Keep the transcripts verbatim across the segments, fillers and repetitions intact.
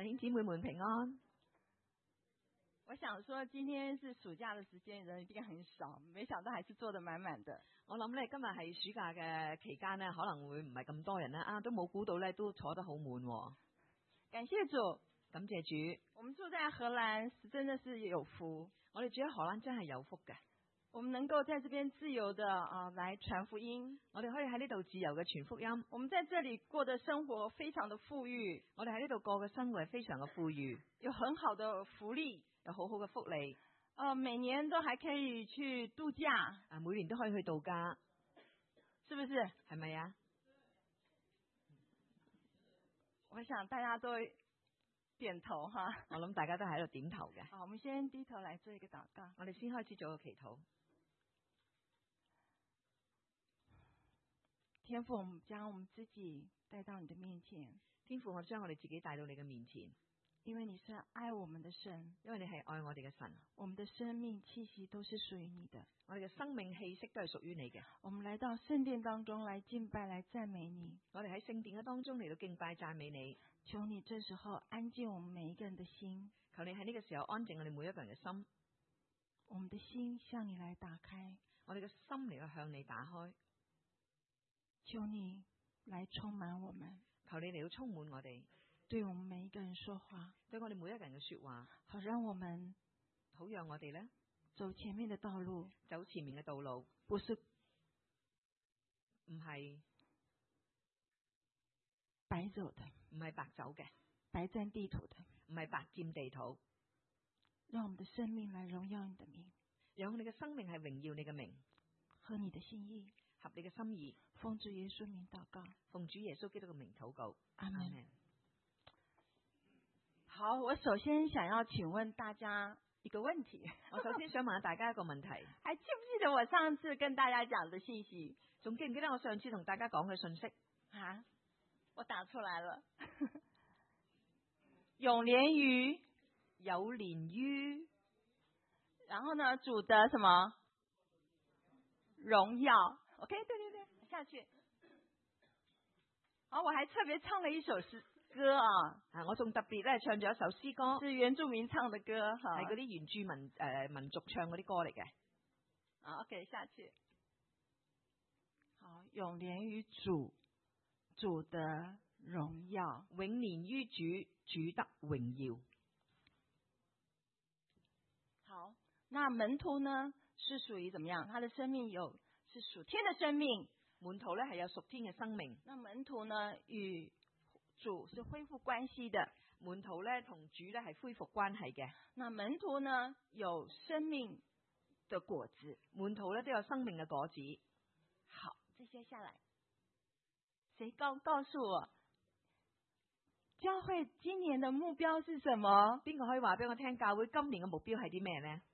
兄姊妹們平安。 我想說，今天是暑假的時間，人一定很少，沒想到還是坐得滿滿的。 我諗咧，今日係暑假嘅期間呢，可能會唔係咁多人啦，啊，都冇估到咧，都坐得好滿。 感謝主， 感謝主。 我們住在荷蘭，真的是有福。 我哋住喺荷蘭真係有福嘅。 我們能夠在這邊自由的啊來傳福音， 我哋可以喺呢度自由嘅傳福音。 我們在這裏過的生活非常的富裕， 我哋喺呢度過嘅生活係非常嘅富裕， 有很好的福利， 有好好嘅福利。 呃，每年都還可以去度假， 啊，每年都可以去度假， 是不是？ 係咪啊？ 我想大家都點頭哈。 我諗大家都喺度點頭嘅。 好，我們先低頭來做一個禱告。 我哋先開始做個祈禱。 天父，我們將我們自己帶到你的面前。 天父，我將我哋自己帶到你嘅面前， 因為你是愛我們的神， 因為你係愛我哋嘅神。 我們的生命氣息都是屬於你的， 我哋嘅生命氣息都係屬於你嘅。 我們來到聖殿當中來敬拜，來讚美你。 我哋喺聖殿嘅當中嚟到敬拜讚美你。 求你這時候安靜我們每一個人的心， 求你喺呢個時候安靜我哋每一個人嘅心。 我們的心向你來打開， 我哋嘅心嚟到向你打開。 求你來充滿我們， 求你嚟到充滿我哋， 對我們每一個人說話， 對我哋每一個人嘅說話， 好讓我們好讓我哋咧走前面的道路， 走前面嘅道路， 不是唔係白走的， 唔係白走嘅， 白佔地土的， 唔係白佔地土。 讓我們的生命來榮耀你的名， 讓我哋嘅生命係榮耀你嘅名， 合你的心意， 合你嘅心意。 奉主耶穌名禱告， 奉主耶穌基督嘅名禱告。 阿門。好，我首先想要請問大家一個問題。 我首先想問下大家一個問題， 還記不記得我上次跟大家講的信息？ 仲記唔記得我上次同大家講嘅信息？ 啊，我打出來了。永連於有連於， 然後呢，主的什麼榮耀 ？OK， 對對對，下去。好，我還特別唱了一首詩歌啊， 啊，我仲特別咧唱咗一首詩歌， 是原住民唱的歌，哈， 係嗰啲原住民誒、呃、民族唱嗰啲歌嚟嘅。 好 ，OK， 下去。好，永連於主，主的榮耀， 永連於主，主得榮耀。 好，那門徒呢是屬於怎麼樣？他的生命有是屬天的生命， 門徒咧係有屬天嘅生命。 那門徒呢與主是恢復關係的， 門徒咧同主咧係恢復關係嘅。 那門徒呢有生命的果子， 門徒咧都有生命嘅果子。 好，這些下來，誰告告訴我，教會今年的目標是什麼？ 邊個可以話俾我聽，教會今年嘅目標係啲咩呢？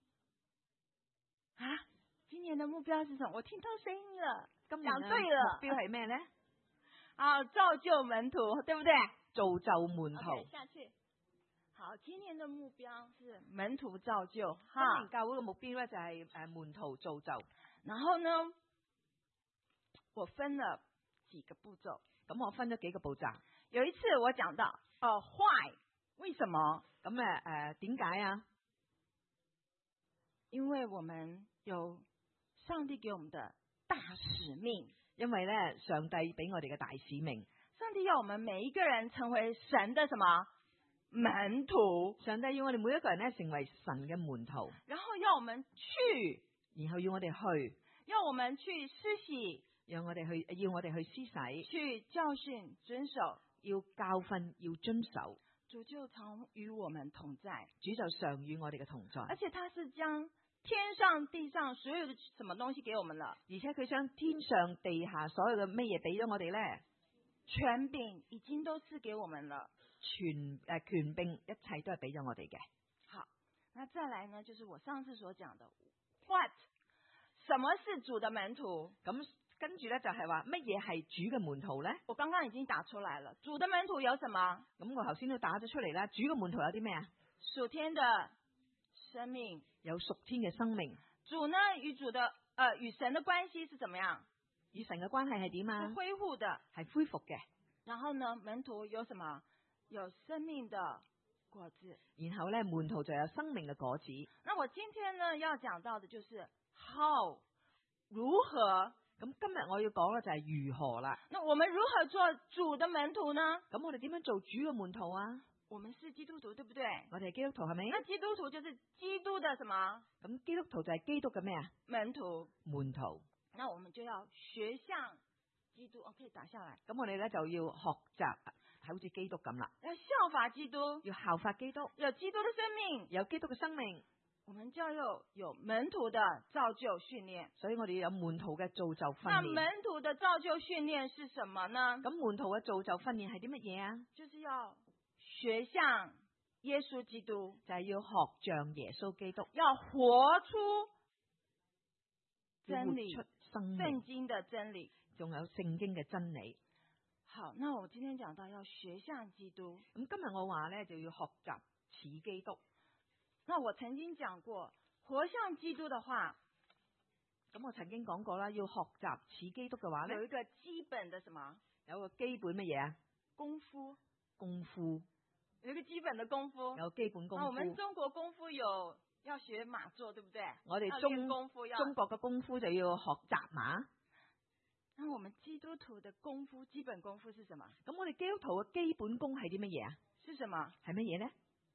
啊，今年的目標是什麼？我聽到聲音了， 今年講對了， 目標係咩呢？ 啊，造就門徒，對不對？ 造就門徒。 Okay, 下去。好，今年的目標是門徒造就。哈， 今年教會嘅目標咧就係誒門徒造就。 然後呢，我分了幾個步驟。 咁我分咗幾個步驟。 有一次我講到，哦、呃、，why？為什麼？ 咁誒誒，點解啊？ 因為我們有上帝給我們的大使命。 因為咧，上帝俾我哋嘅大使命， 上帝要我們每一個人成為神的什麼門徒？ 上帝要我哋每一個人咧成為神嘅門徒， 然後要我們去， 然後要我哋去， 要我們去施洗， 讓我哋去，要我哋去施洗， 去教訓遵守， 要教訓，要遵守。 主就常與我們同在， 主就常與我哋嘅同在， 而且他是將天上地上所有的什麼東西給我們了， 而且佢將天上地下所有嘅咩嘢俾咗我哋咧， 權柄已經都賜給我們了， 權誒、呃、權柄一切都係俾咗我哋嘅。 好，那再來呢，就是我上次所講的 what， 什麼是主的門徒？ 咁跟住咧就係話乜嘢係主嘅門徒咧？ 我剛剛已經打出來了，主的門徒有什麼？ 咁我頭先都打咗出嚟啦，主嘅門徒有啲咩啊？ 屬天的生命， 有屬天嘅生命。 主呢與主的，呃，與神的關係是怎麼樣？ 與神嘅關係係點啊？ 是恢復的， 係恢復嘅。 然後呢，門徒有什麼？ 有生命的果子。 然後咧門徒就有生命嘅果子。 那我今天呢要講到的就是 how 如何。 咁今日我要講嘅就係如何啦。 那我們如何做主的門徒呢？ 咁我哋點樣做主嘅門徒啊？ 我們是基督徒，對不對？ 我哋係基督徒係咪？ 那基督徒就是基督的什麼？ 咁基督徒就係基督嘅咩啊？ 門徒。 門徒。 那我們就要學像基督，我可以打下來。 咁我哋咧就要學習，好似基督咁啦。 要效法基督， 要效法基督， 有基督的生命， 有基督嘅生命。 我們就要有有門徒的造就訓練， 所以我哋要有門徒嘅造就訓練。 那門徒的造就訓練是什麼呢？ 咁門徒嘅造就訓練係啲乜嘢啊？ 就是要學像耶穌基督， 就係要學像耶穌基督， 要活出真理， 活出生命， 聖經的真理， 仲有聖經嘅真理。 好，那我今天講到要學像基督， 咁今日我話咧就要學習似基督。 那我曾經講過，活像基督的話， 咁我曾經講過啦，要學習似基督嘅話咧， 有一個基本的什麼？ 有個基本乜嘢啊？ 功夫， 功夫， 有一個基本的功夫， 有基本功夫。 啊，我們中國功夫有要學馬座，對不對？ 我哋中功夫要中國嘅功夫就要學紮馬。 那我們基督徒的功夫，基本功夫是什麼？ 咁我哋基督徒嘅基本功係啲乜嘢啊？ 是什麼？ 係乜嘢咧？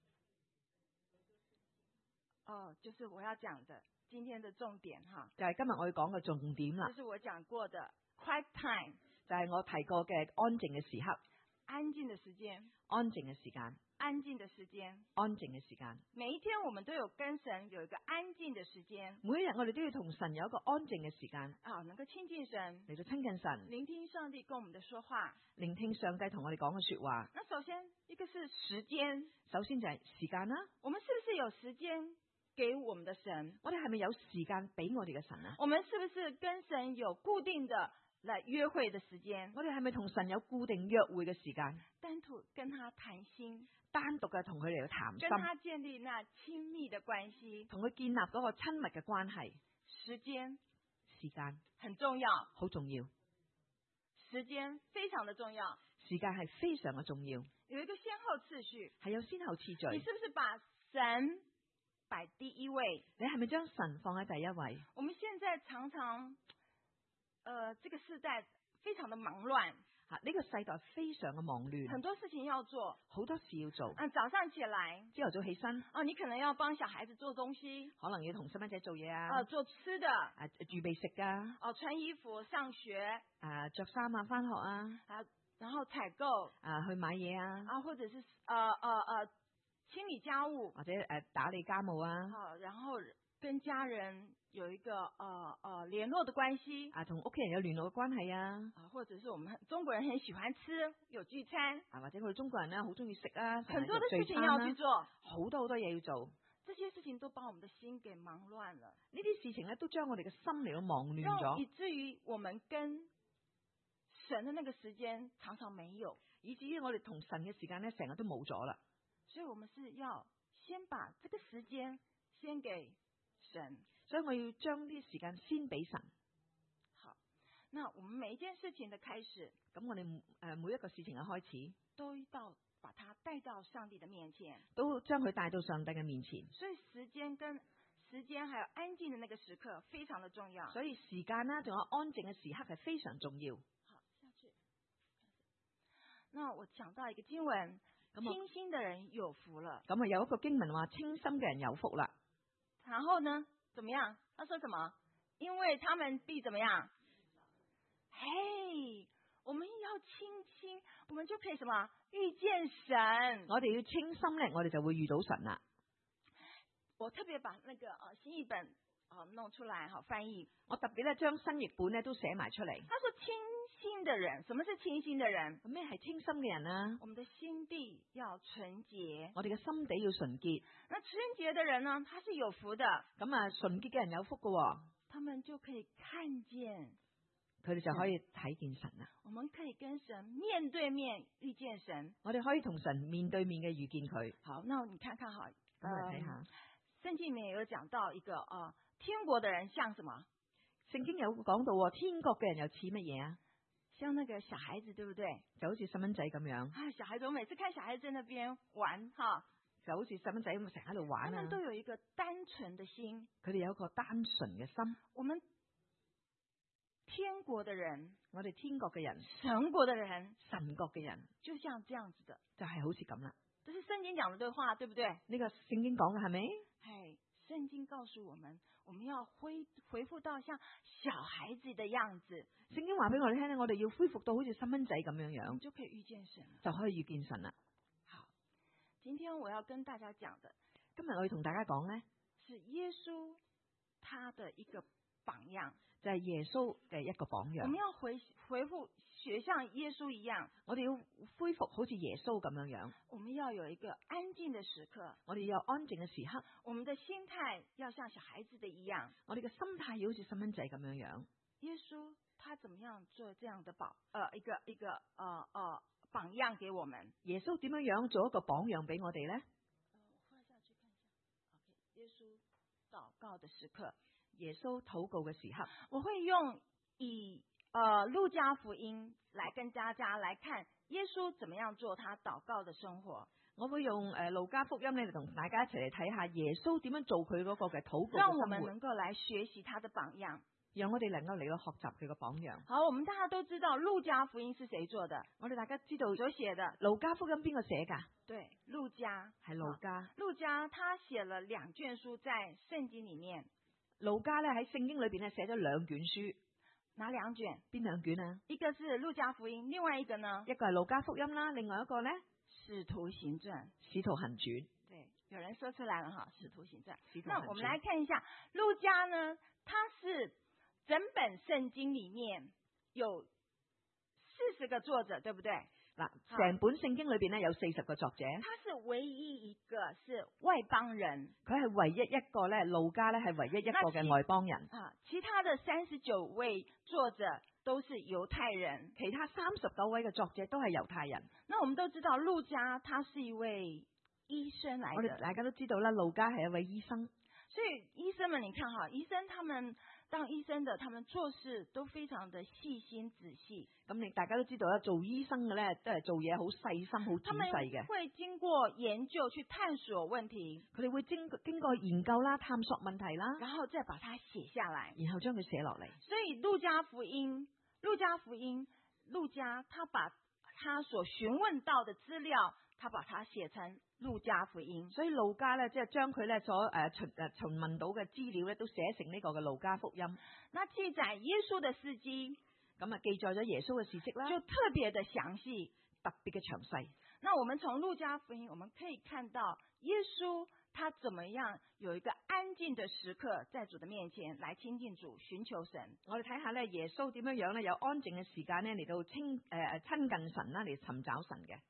哦，就是我要講的今天的重點哈， 就係今日我要講嘅重點啦。 就是我講過的 quiet time， 就係我提過嘅安靜嘅時刻， 安靜的時間， 安靜嘅時間， 安靜的時間， 安靜嘅時間。 每一天我們都有跟神有一個安靜的時間， 每一日我哋都要同神有一個安靜嘅時間， 啊，能夠親近神， 嚟到親近神， 聆聽上帝跟我們的說話， 聆聽上帝同我哋講嘅說話。 那首先一個是時間， 首先就係時間啦。 我們是不是有時間給我們的神？ 我哋係咪有時間俾我哋嘅神啊？ 我們是不是跟神有固定的來約會的時間？ 我哋係咪同神有固定約會嘅時間？ 單獨跟他談心， 單獨嘅同佢嚟到談心， 跟他建立那親密的關係， 同佢建立嗰個親密嘅關係。 時間， 時間很重要， 好重要， 時間非常的重要， 時間係非常嘅重要， 有一個先後次序， 係有先後次序。 你是不是把神擺第一位？ 你係咪將神放喺第一位？ 我們現在常常，呃，這個世代非常的忙亂， 吓，呢個世代非常嘅忙亂， 很多事情要做， 好多事要做。 嗯，早上起來， 朝頭早起身， 哦，你可能要幫小孩子做東西， 可能要同細蚊仔做嘢啊， 啊，做吃的， 啊，預備食噶， 哦，穿衣服上學， 啊，着衫啊，翻學啊， 啊，然後採購， 啊，去買嘢啊， 啊，或者是，呃，呃，呃，清理家務， 或者誒打理家務啊， 好，然後跟家人有一個，呃，呃，聯絡的關係， 啊，同屋企人有聯絡嘅關係啊， 啊，或者是我們中國人很喜歡吃，有聚餐， 啊，或者我哋中國人咧好中意食啊， 很多的事情成日要去做， 好多好多嘢要做， 這些事情都把我們的心給忙亂了， 呢啲事情咧都將我哋嘅心嚟到忙亂讓以咗， 至於我們跟神的那個時間常常沒有， 以至於我哋同神嘅時間咧成日都冇咗啦。 所以我們是要先把這個時間先給神， 所以我要將啲時間先俾神。 好，那我們每一件事情的開始， 咁我哋誒每一個事情嘅開始， 都到把它帶到上帝的面前， 都將佢帶到上帝嘅面前。 所以時間跟時間還有安靜的那個時刻非常的重要。 所以時間啦，仲有安靜嘅時刻係非常重要。 好，下去。那我講到一個經文。清心的人有福了。 咁啊，有一個經文話，清心嘅人有福啦。 然後呢，怎麼樣？他說什麼？因為他們必怎麼樣？嘿、hey, 我們要清心，我們就可以什麼？遇見神。 我哋要清心咧，我哋就會遇到神啦。 我特別把那個啊新譯本啊弄出來，好翻譯。我特別咧將新譯本咧都寫埋出嚟。 他說清心的人，什麼是清心的人？ 咩係清心嘅人啊？ 我們的心地要純潔， 我哋嘅心地要純潔。 那純潔的人呢，他是有福的。 咁啊，純潔嘅人有福噶、哦， 他們就可以看見， 佢哋就可以睇見神啦。 我們可以跟神面對面遇見神， 我哋可以同神面對面嘅遇見佢。 好，那你看看哈， 咁我哋睇下， 聖經裏面有講到一個啊、呃，天國的人像什麼？ 聖經有講到，天國嘅人又似乜嘢啊？ 像那個小孩子，對不對？ 就好似細蚊仔咁樣。 啊，小孩子，我每次看小孩子在那邊玩，哈， 就好似細蚊仔咁成日喺度玩啊。 他們都有一個單純的心， 佢哋有一個單純嘅心。 我們天國的人， 我哋天國嘅人， 神國的人， 神國嘅人， 就像這樣子的， 就係好似咁啦。 這是聖經講的對話，對不對？ 呢個聖經講嘅係咪？ 係，聖經告訴我們，我們要恢恢復到像小孩子的樣子。 聖經話俾我哋聽咧，我哋要恢復到好似細蚊仔咁樣樣， 就可以遇見神了， 就可以遇見神啦。 好，今天我要跟大家講的， 今日我要同大家講咧， 是耶穌他的一個榜樣， 就係耶穌嘅一個榜樣。 我們要回回復學像耶穌一樣， 我哋要恢復好似耶穌咁樣樣。 我們要有一個安靜的時刻， 我哋有安靜嘅時刻。 我們的心態要像小孩子的一樣， 我哋嘅心態要好似細蚊仔咁樣樣。 耶穌他怎麼樣做這樣的榜，呃，一個一個，呃呃榜樣給我們？ 耶穌點樣樣做一個榜樣俾我哋咧？ 我畫下去看一下。OK，耶穌禱告的時刻， 耶穌禱告嘅時刻， 我會用以呃路加福音來跟大家來看耶穌怎麼樣做他禱告的生活。 我會用誒路加福音咧，嚟同大家一齊嚟睇下耶穌點樣做佢嗰個嘅禱告嘅生活。 讓我們能夠來學習他的榜樣， 讓我哋能夠嚟到學習佢嘅榜樣。 好，我們大家都知道路加福音是誰做的？ 我哋大家知道所寫的路加福音邊個寫噶？ 對，路加係路加。 路加他寫了兩卷書在聖經裏面。 路加咧喺聖經裏邊咧寫咗兩卷書。 哪兩卷？ 邊兩卷啊？ 一個是路加福音，另外一個呢？ 一個係路加福音啦，另外一個咧使徒行傳。 使徒行傳。 對，有人說出來了哈，使徒行傳。 使徒行傳。 那我們來看一下路加呢，他是整本聖經裏面有四十個作者，對不對？ 嗱，成本聖經裏邊咧有四十個作者。 他是唯一一個是外邦人， 佢係唯一一個咧，路加咧係唯一一個嘅外邦人。 啊，其他的三十九位作者都是猶太人， 其他三十九位嘅作者都係猶太人。 那我們都知道路加他是一位醫生來的， 我哋大家都知道啦，路加係一位醫生。 所以醫生們，你看哈，醫生他們當醫生的，他們做事都非常的細心仔細。 咁你大家都知道啦，做醫生嘅咧都係做嘢好細心、好仔細嘅。 會經過研究去探索問題， 佢哋會經經過研究啦、探索問題啦， 然後再把它寫下來， 然後將佢寫落嚟。 所以路加福音，路加福音，路加他把他所詢問到的資料，他把它寫成路加福音。 所以路加咧，即係將佢咧所誒尋誒詢問到嘅資料咧，都寫成呢個嘅路加福音。 那記載耶穌的事蹟， 咁啊記載咗耶穌嘅事蹟啦， 就特別的詳細， 特別嘅詳細。 那我們從路加福音，我們可以看到耶穌他怎麼樣有一個安靜的時刻，在主的面前來親近主，尋求神。 我哋睇下咧，耶穌點樣樣咧，有安靜嘅時間咧嚟到親誒親近神啦，嚟尋找神嘅。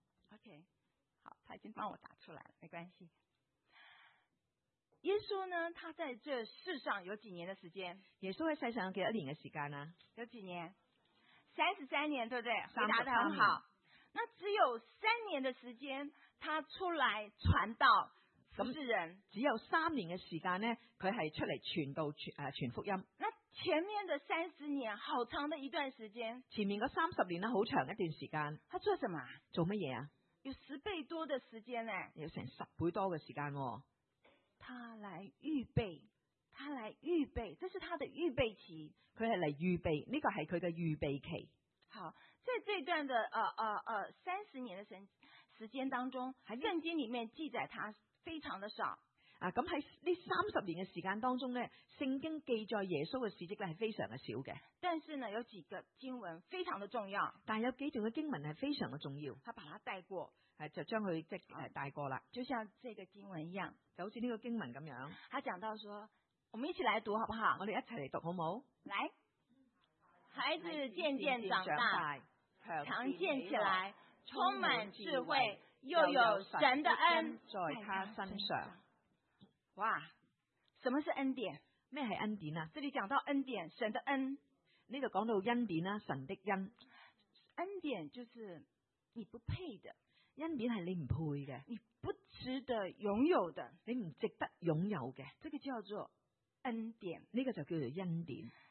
OK， 好，他已經幫我打出來了，沒關係。耶穌呢，他在這世上有幾年的時間？ 耶穌喺世上有幾多年嘅時間啊？ 有幾年？三十三年，對不對？ 回答得很好。那只有三年的時間，他出來傳道，服侍人。 只有三年嘅時間呢，佢係出嚟傳道傳誒傳福音。 那前面的三十年，好長的一段時間。 前面嗰三十年咧，好長一段時間。 他做什麼？ 做乜嘢啊？ 有十倍多的時間呢？ 有成十倍多嘅時間。 他來預備，他來預備，這是他的預備期。 佢係嚟預備，呢個係佢嘅預備期。 好，在這段的呃呃呃三十年的時時間當中，喺聖經裏面記載他非常的少。 啊，咁喺呢三十年嘅時間當中咧，聖經記載耶穌嘅事蹟咧係非常嘅少嘅。 但是呢，有幾個經文非常的重要。 但係有幾段嘅經文係非常嘅重要。 他把它帶過， 係就將佢即係帶過啦。 就像這個經文一樣， 就好似呢個經文咁樣。 他講到說，我們一起來讀好不好？ 我哋一齊嚟讀好冇？ 來，孩子漸漸長大，強健起來，充滿智慧，又有神的恩在他身上。 哇，什麼是恩典？ 咩係恩典啊？ 這裏講到恩典，神的恩。 呢度講到恩典啦，神的恩。 恩典就是你不配的， 恩典係你唔配嘅， 你不值得擁有的， 你唔值得擁有嘅。 這個叫做恩典， 呢個就叫做恩典。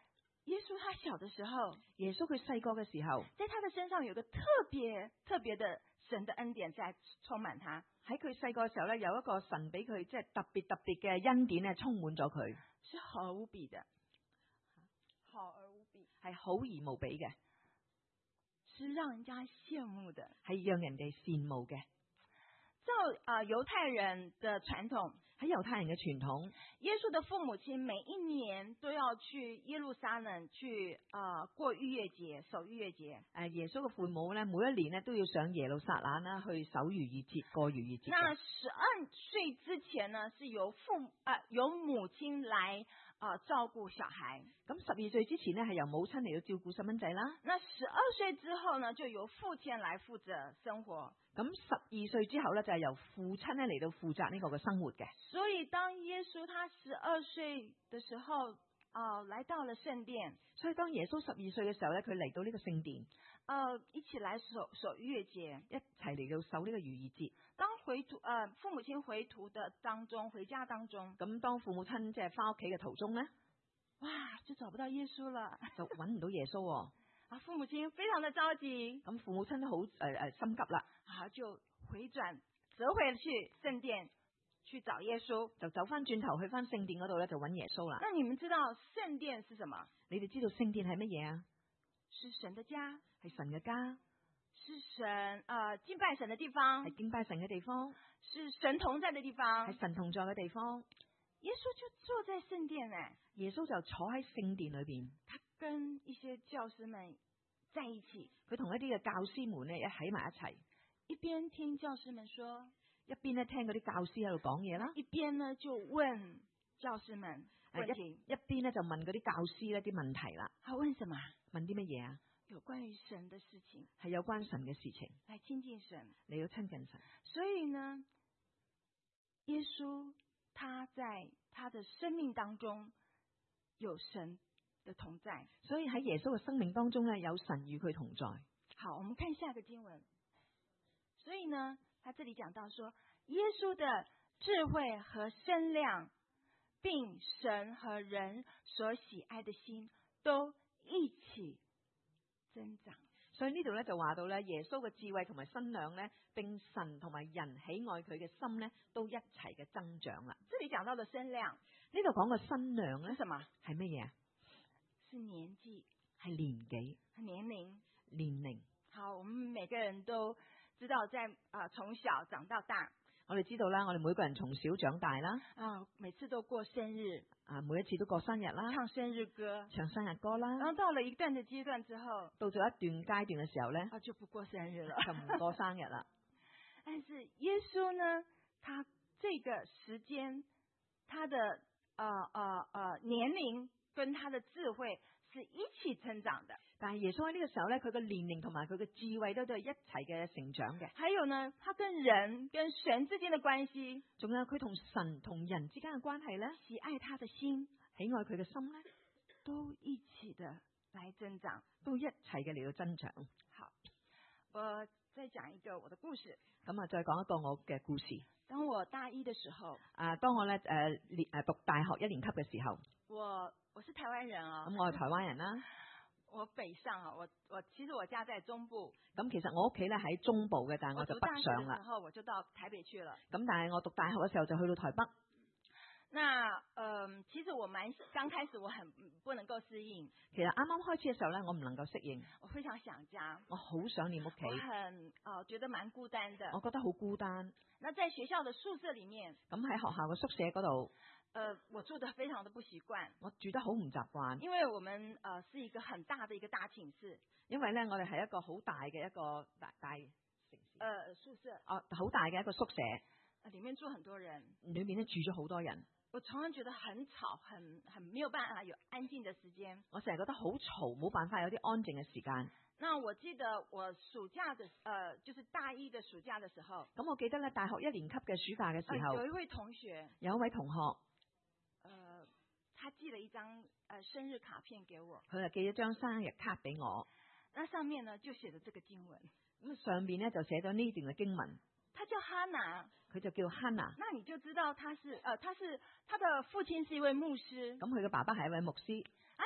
耶穌他小的時候， 耶穌佢細個嘅時候， 在他的身上有個特別特別的神的恩典在充滿他。 喺佢細個嘅時候咧，有一個神俾佢即係特別特別嘅恩典咧，充滿咗佢， 是好而無比的，好而無比， 係好而無比嘅， 是讓人家羨慕的， 係讓人哋羨慕嘅。 照啊猶太人的傳統， 喺猶太人嘅傳統， 耶穌的父母親每一年都要去耶路撒冷去啊、呃、過逾越節，守逾越節。 誒，耶穌嘅父母咧，每一年咧都要上耶路撒冷啦，去守逾越節，過逾越節。 那十二歲之前呢，是由父啊、呃、由母親來啊、呃、照顧小孩。 咁十二歲之前呢，係由母親嚟到照顧細蚊仔啦。 那十二歲之後呢，就由父親來負責生活。 咁十二歲之後咧，就係由父親咧嚟到負責呢個嘅生活嘅。 所以當耶穌他十二歲的時候，啊、呃，來到了聖殿。 所以當耶穌十二歲嘅時候咧，佢嚟到呢個聖殿， 呃，一起來守守逾越節， 一齊嚟到守呢個逾越節。 當回途，呃，父母親回途的當中，回家當中， 咁當父母親即係翻屋企嘅途中咧， 哇，就找不到耶穌了， 就揾唔到耶穌喎。 啊，父母親非常的着急， 咁父母親都好誒誒心急啦， 啊，就回轉折回去聖殿去找耶穌， 就走翻轉頭去翻聖殿嗰度咧，就揾耶穌啦。 那你們知道聖殿是什麼？ 你哋知道聖殿係乜嘢啊？ 是神的家， 係神嘅家， 是神啊、呃、敬拜神的地方， 係敬拜神嘅地方， 是神同在的地方， 係神同在嘅地方。 耶穌就坐在聖殿誒， 耶穌就坐喺聖殿裏邊， 他跟一些教師們在一起， 佢同一啲嘅教師們咧一喺埋一齊， 一邊聽教師們說， 一邊咧聽嗰啲教師喺度講嘢啦， 一邊呢就問教師們問題， 一一邊咧就問嗰啲教師咧啲問題啦。 他問什麼？ 問啲乜嘢啊？ 有關於神的事情， 係有關神嘅事情， 來親近神， 你要親近神。 所以呢，耶穌他在他的生命當中有神的同在， 所以喺耶穌嘅生命當中咧，有神與佢同在。 好，我們看下個經文。所以呢，他這裡講到說，耶穌的智慧和身量，並神和人所喜愛的心，都一起增長。 所以呢度咧就話到咧，耶穌嘅智慧同埋身量咧，並神同埋人喜愛佢嘅心咧，都一齊嘅增長啦。 這裡講到的身量， 呢度講嘅身量咧， 是什麼？ 係乜嘢啊？ 是年紀， 係年紀、 年齡、 年齡。 好，我們每個人都知道在，在、呃、啊從小長到大， 我哋知道啦，我哋每個人從小長大啦， 啊，每次都過生日， 啊，每一次都過生日啦， 唱生日歌， 唱生日歌啦。 然後到了一段的階段之後， 到咗一段階段嘅時候咧， 啊就不過生日了， 就唔過生日啦。 但是耶穌呢，他這個時間，他的呃呃呃年齡跟他的智慧是一起成長的。 但係耶穌喺呢個時候咧，佢嘅年齡同埋佢嘅智慧都都係一齊嘅成長嘅。 還有呢，他跟人跟神之間的關係， 仲有佢同神同人之間嘅關係咧， 喜愛他的心， 喜愛佢嘅心咧， 都一起的來增長， 都一齊嘅嚟到增長。 好，我再講一個我的故事。 咁啊，再講一個我嘅故事。 當我大一的時候， 啊，當我咧誒年誒讀大學一年級嘅時候， 我我是台灣人啊， 咁我係台灣人啦。 我北上啊，我我其實我家在中部， 咁其實我屋企咧喺中部嘅，但係我就北上啦。 然後我就到台北去了。 咁但係我讀大學嘅時候就去到台北。 那嗯、呃，其實我蠻剛開始我很不能夠適應。 其實啱啱開始嘅時候咧，我唔能夠適應。 我非常想家， 我好想念屋企。 我很呃覺得蠻孤單的。 我覺得好孤單。 那在學校的宿舍裡面， 咁喺學校嘅宿舍嗰度。 呃，我住得非常的不習慣， 我住得好唔習慣， 因為我們呃是一個很大的一個大寢室， 因為咧我哋係一個好大嘅一個大大城市， 呃宿舍， 哦好大嘅一個宿舍， 呃，裡面住很多人， 裏面咧住咗好多人， 我常常覺得很吵，很很沒有辦法有安靜的時間， 我成日覺得好嘈，冇辦法有啲安靜嘅時間。 那我記得我暑假的，呃，就是大一的暑假的時候， 咁我記得咧大學一年級嘅暑假嘅時候， 呃，有一位同學， 有一位同學。 呃，他寄了一張呃生日卡片給我， 佢就寄咗張生日卡俾我。 那上面呢就寫咗這個經文， 咁上邊咧就寫咗呢段嘅經文。 他叫哈拿， 佢就叫哈拿。 那你就知道他是，呃，他是他的父親是一位牧師， 咁佢嘅爸爸係一位牧師。 啊，當他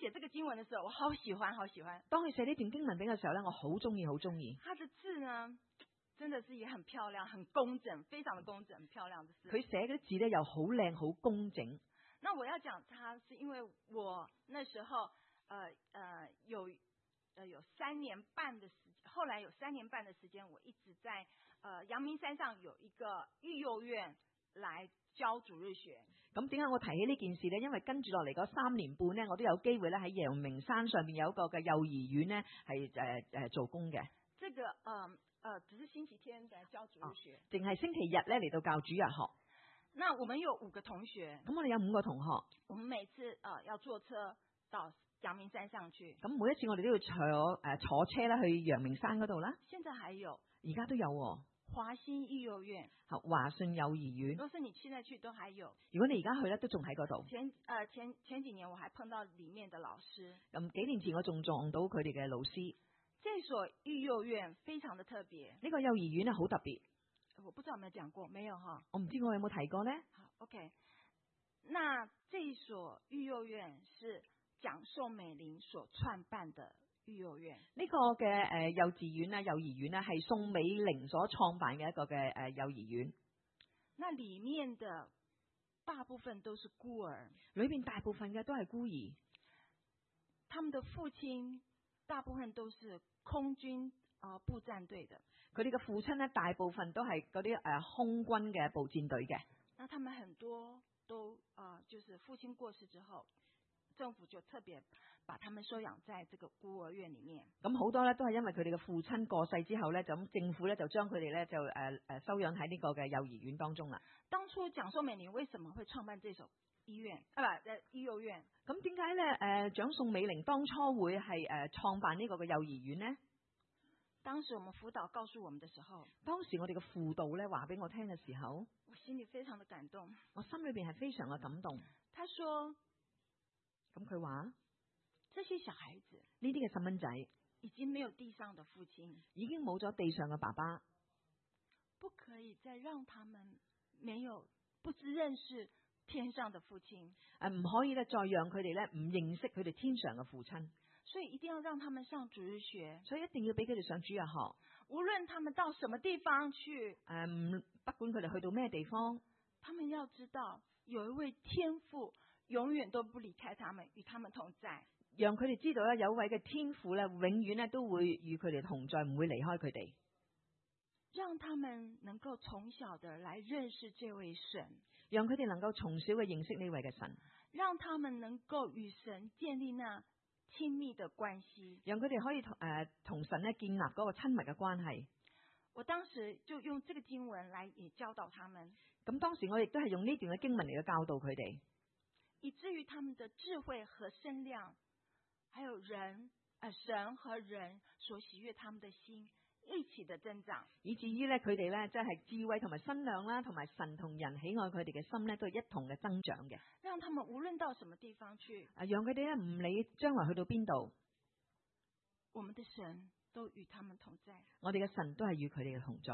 寫這個經文的時候，我好喜歡，好喜歡。 當佢寫呢段經文俾嘅時候咧，我好中意，好中意。 他的字呢，真的是也很漂亮，很工整，非常的工整，很漂亮的字。 佢寫嗰啲字咧又好靚，好工整。 那我要講他，是因為我那時候，呃呃有，呃有三年半的時間，後來有三年半的時間，我一直在，呃陽明山上有一個育幼院來教主日學。 咁點解我提起呢件事呢？因為跟住落嚟嗰三年半呢，我都有機會咧喺陽明山上面有一個嘅幼兒園呢，係誒誒做工嘅。 這個，呃呃，只是星期天來教主日學， 淨係星期日咧嚟到教主日學。 那我們有五個同學， 咁我哋有五個同學， 我們每次呃要坐車到陽明山上去。 咁每一次我哋都要坐誒、呃、坐車啦去陽明山嗰度啦。 現在還有， 而家都有喎。 華新育幼院， 華信幼兒園。 如果是你現在去都還有。 如果你而家去咧，都仲喺嗰度。 前呃前前幾年我還碰到裏面的老師。 咁幾年前我仲撞到佢哋嘅老師。 這所育幼院非常的特別。 呢個幼兒園咧好特別。 我不知道有沒有講過，沒有哈。 我唔知我有冇提過呢？ 好 ，OK。那這所育幼院是蔣宋美齡所創辦的育幼院。 呢個嘅誒幼稚園啦、幼兒園啦，係宋美齡所創辦嘅一個嘅誒幼兒園。 那裡面的大部分都是孤兒， 裏邊大部分嘅都係孤兒， 他們的父親大部分都是空軍啊、呃、步戰隊的。 佢哋嘅父親咧，大部分都係嗰啲誒空軍嘅步戰隊嘅。 那他們很多都啊、呃，就是父親過世之後，政府就特別把他們收養在這個孤兒院裡面。 咁好多咧都係因為佢哋嘅父親過世之後咧，咁政府咧就將佢哋咧就誒誒、呃、收養喺呢個嘅幼兒園當中啦。 當初蔣宋美齡為什麼會創辦這所醫院啊？不，育幼院。 咁點解咧？誒、呃，蔣宋美齡當初會係誒創辦呢個嘅幼兒園呢？ 當時我們輔導告訴我們的時候， 當時我哋嘅輔導咧話俾我聽嘅時候， 我心裏非常的感動， 我心裏邊係非常嘅感動。 他說， 咁佢話， 這些小孩子呢啲嘅細蚊仔已經沒有地上的父親， 已經冇咗地上嘅爸爸， 不可以再讓他們沒有不知認識天上的父親， 誒唔可以咧再讓佢哋咧唔認識佢哋天上嘅父親。 所以一定要讓他們上主日學， 所以一定要俾佢哋上主日學。 無論他們到什麼地方去， 誒唔不管佢哋去到咩地方， 他們要知道有一位天父永遠都不離開他們，與他們同在。 讓佢哋知道咧有一位嘅天父咧，永遠咧都會與佢哋同在，唔會離開佢哋。 讓他們能夠從小的來認識這位神， 讓佢哋能夠從小嘅認識呢位嘅神， 讓他們能夠與神建立那親密的關係， 讓佢哋可以同誒同神咧建立嗰個親密嘅關係。 我當時就用這個經文來也教導他們。 咁當時我亦都係用呢段嘅經文嚟去教導佢哋， 以至於他們的智慧和身量，還有人誒、呃、神和人所喜悅他們的心一起的增長， 以至於咧佢哋咧即係智慧同埋身量啦，同埋神同人喜愛佢哋嘅心咧，都係一同嘅增長嘅。 讓他們無論到什麼地方去， 啊，讓佢哋咧唔理將來去到邊度， 我們的神都與他們同在。 我哋嘅神都係與佢哋嘅同在。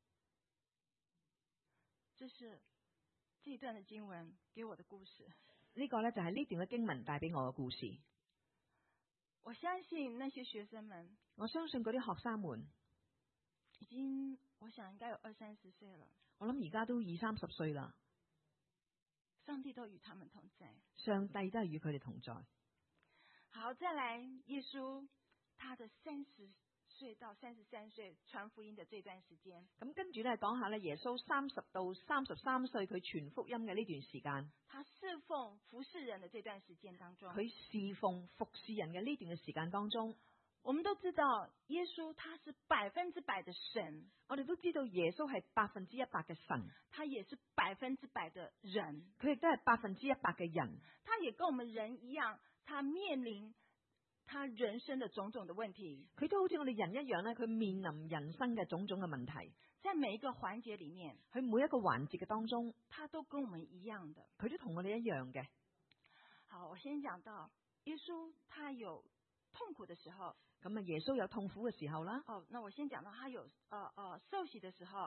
這是這一段嘅經文給我的故事。 呢個咧就係呢段嘅經文帶俾我嘅故事。 我相信那些學生們， 我相信嗰啲學生們已經，我想應該有二三十歲了。 我諗而家都二三十歲啦。 上帝都與他們同在， 上帝都係與佢哋同在。 好，再來耶穌他的三十歲到三十三歲傳福音的這段時間。 咁跟住咧講下咧，耶穌三十到三十三歲佢傳福音嘅呢段時間， 他侍奉服侍人的這段時間當中， 佢侍奉服侍人嘅呢段嘅時間當中， 我們都知道耶穌他是百分之百的神， 我哋都知道耶穌係百分之一百嘅神， 他也是百分之百的人， 佢亦都係百分之一百嘅人， 他也跟我們人一樣，他面臨他人生的種種的問題， 佢都好似我哋人一樣咧，佢面臨人生嘅種種嘅問題， 在每一個環節裏面， 佢每一個環節嘅當中， 他都跟我們一樣的， 佢都同我哋一樣嘅。 好，我先講到耶穌他有痛苦的時候， 咁啊耶穌有痛苦嘅時候啦。 哦，那我先講到他有呃呃受洗的時候，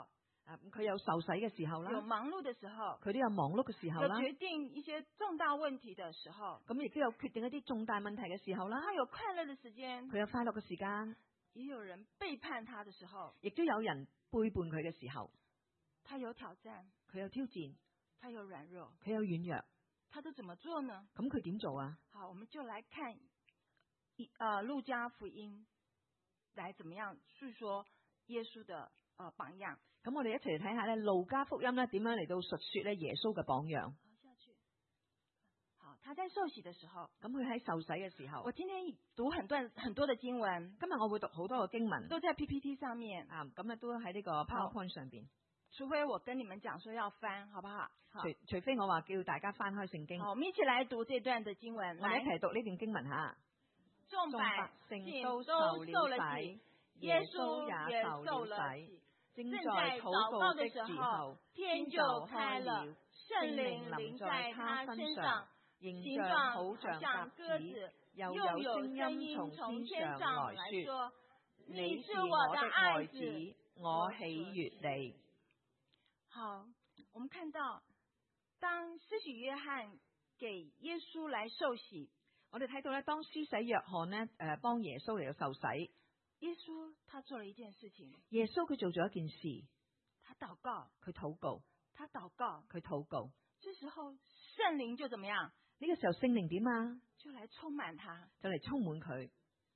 啊，佢有受洗嘅時候啦， 有忙碌的時候， 佢都有忙碌嘅時候啦， 有決定一些重大問題的時候， 咁亦都有決定一啲重大問題嘅時候啦， 他有快樂的時間， 佢有快樂嘅時間， 也有人背叛他的時候， 亦都有人背叛佢嘅時候， 他有挑戰， 佢有挑戰， 他有軟弱， 佢有軟弱， 他都怎麼做呢？ 咁佢點做啊？ 好，我們就來看一呃路加福音，來怎麼樣述說耶穌的呃榜樣。 咁我哋一齊嚟睇下咧，路加福音咧點樣嚟到述說咧耶穌嘅榜樣。 好，下去。好，他在受洗的時候， 咁佢喺受洗嘅時候， 我今天讀很多很多的經文， 今日我會讀好多個經文， 都在 P P T 上面啊，咁啊都喺呢個 PowerPoint 上邊。 除非我跟你們講說要翻，好不好？好， 除除非我話叫大家翻開聖經。 好，我們一起來讀這段的經文。 我哋一齊讀呢段經文吓。 眾百姓都受了洗，耶穌也受了洗。正在禱告的時候，天就開了，聖靈臨在他身上，形狀好像鴿子，又有聲音從天上來說：你是我的愛子，我喜悅你。好，我們看到當施洗約翰給耶穌來受洗， 我哋睇到咧，當施洗約翰呢誒幫耶穌嚟到受洗， 耶穌他做了一件事情， 耶穌佢做咗一件事， 他禱告， 佢禱告， 他禱告， 佢禱告。 這時候聖靈就怎麼樣？ 呢個時候聖靈點啊？ 就來充滿他， 就嚟充滿佢。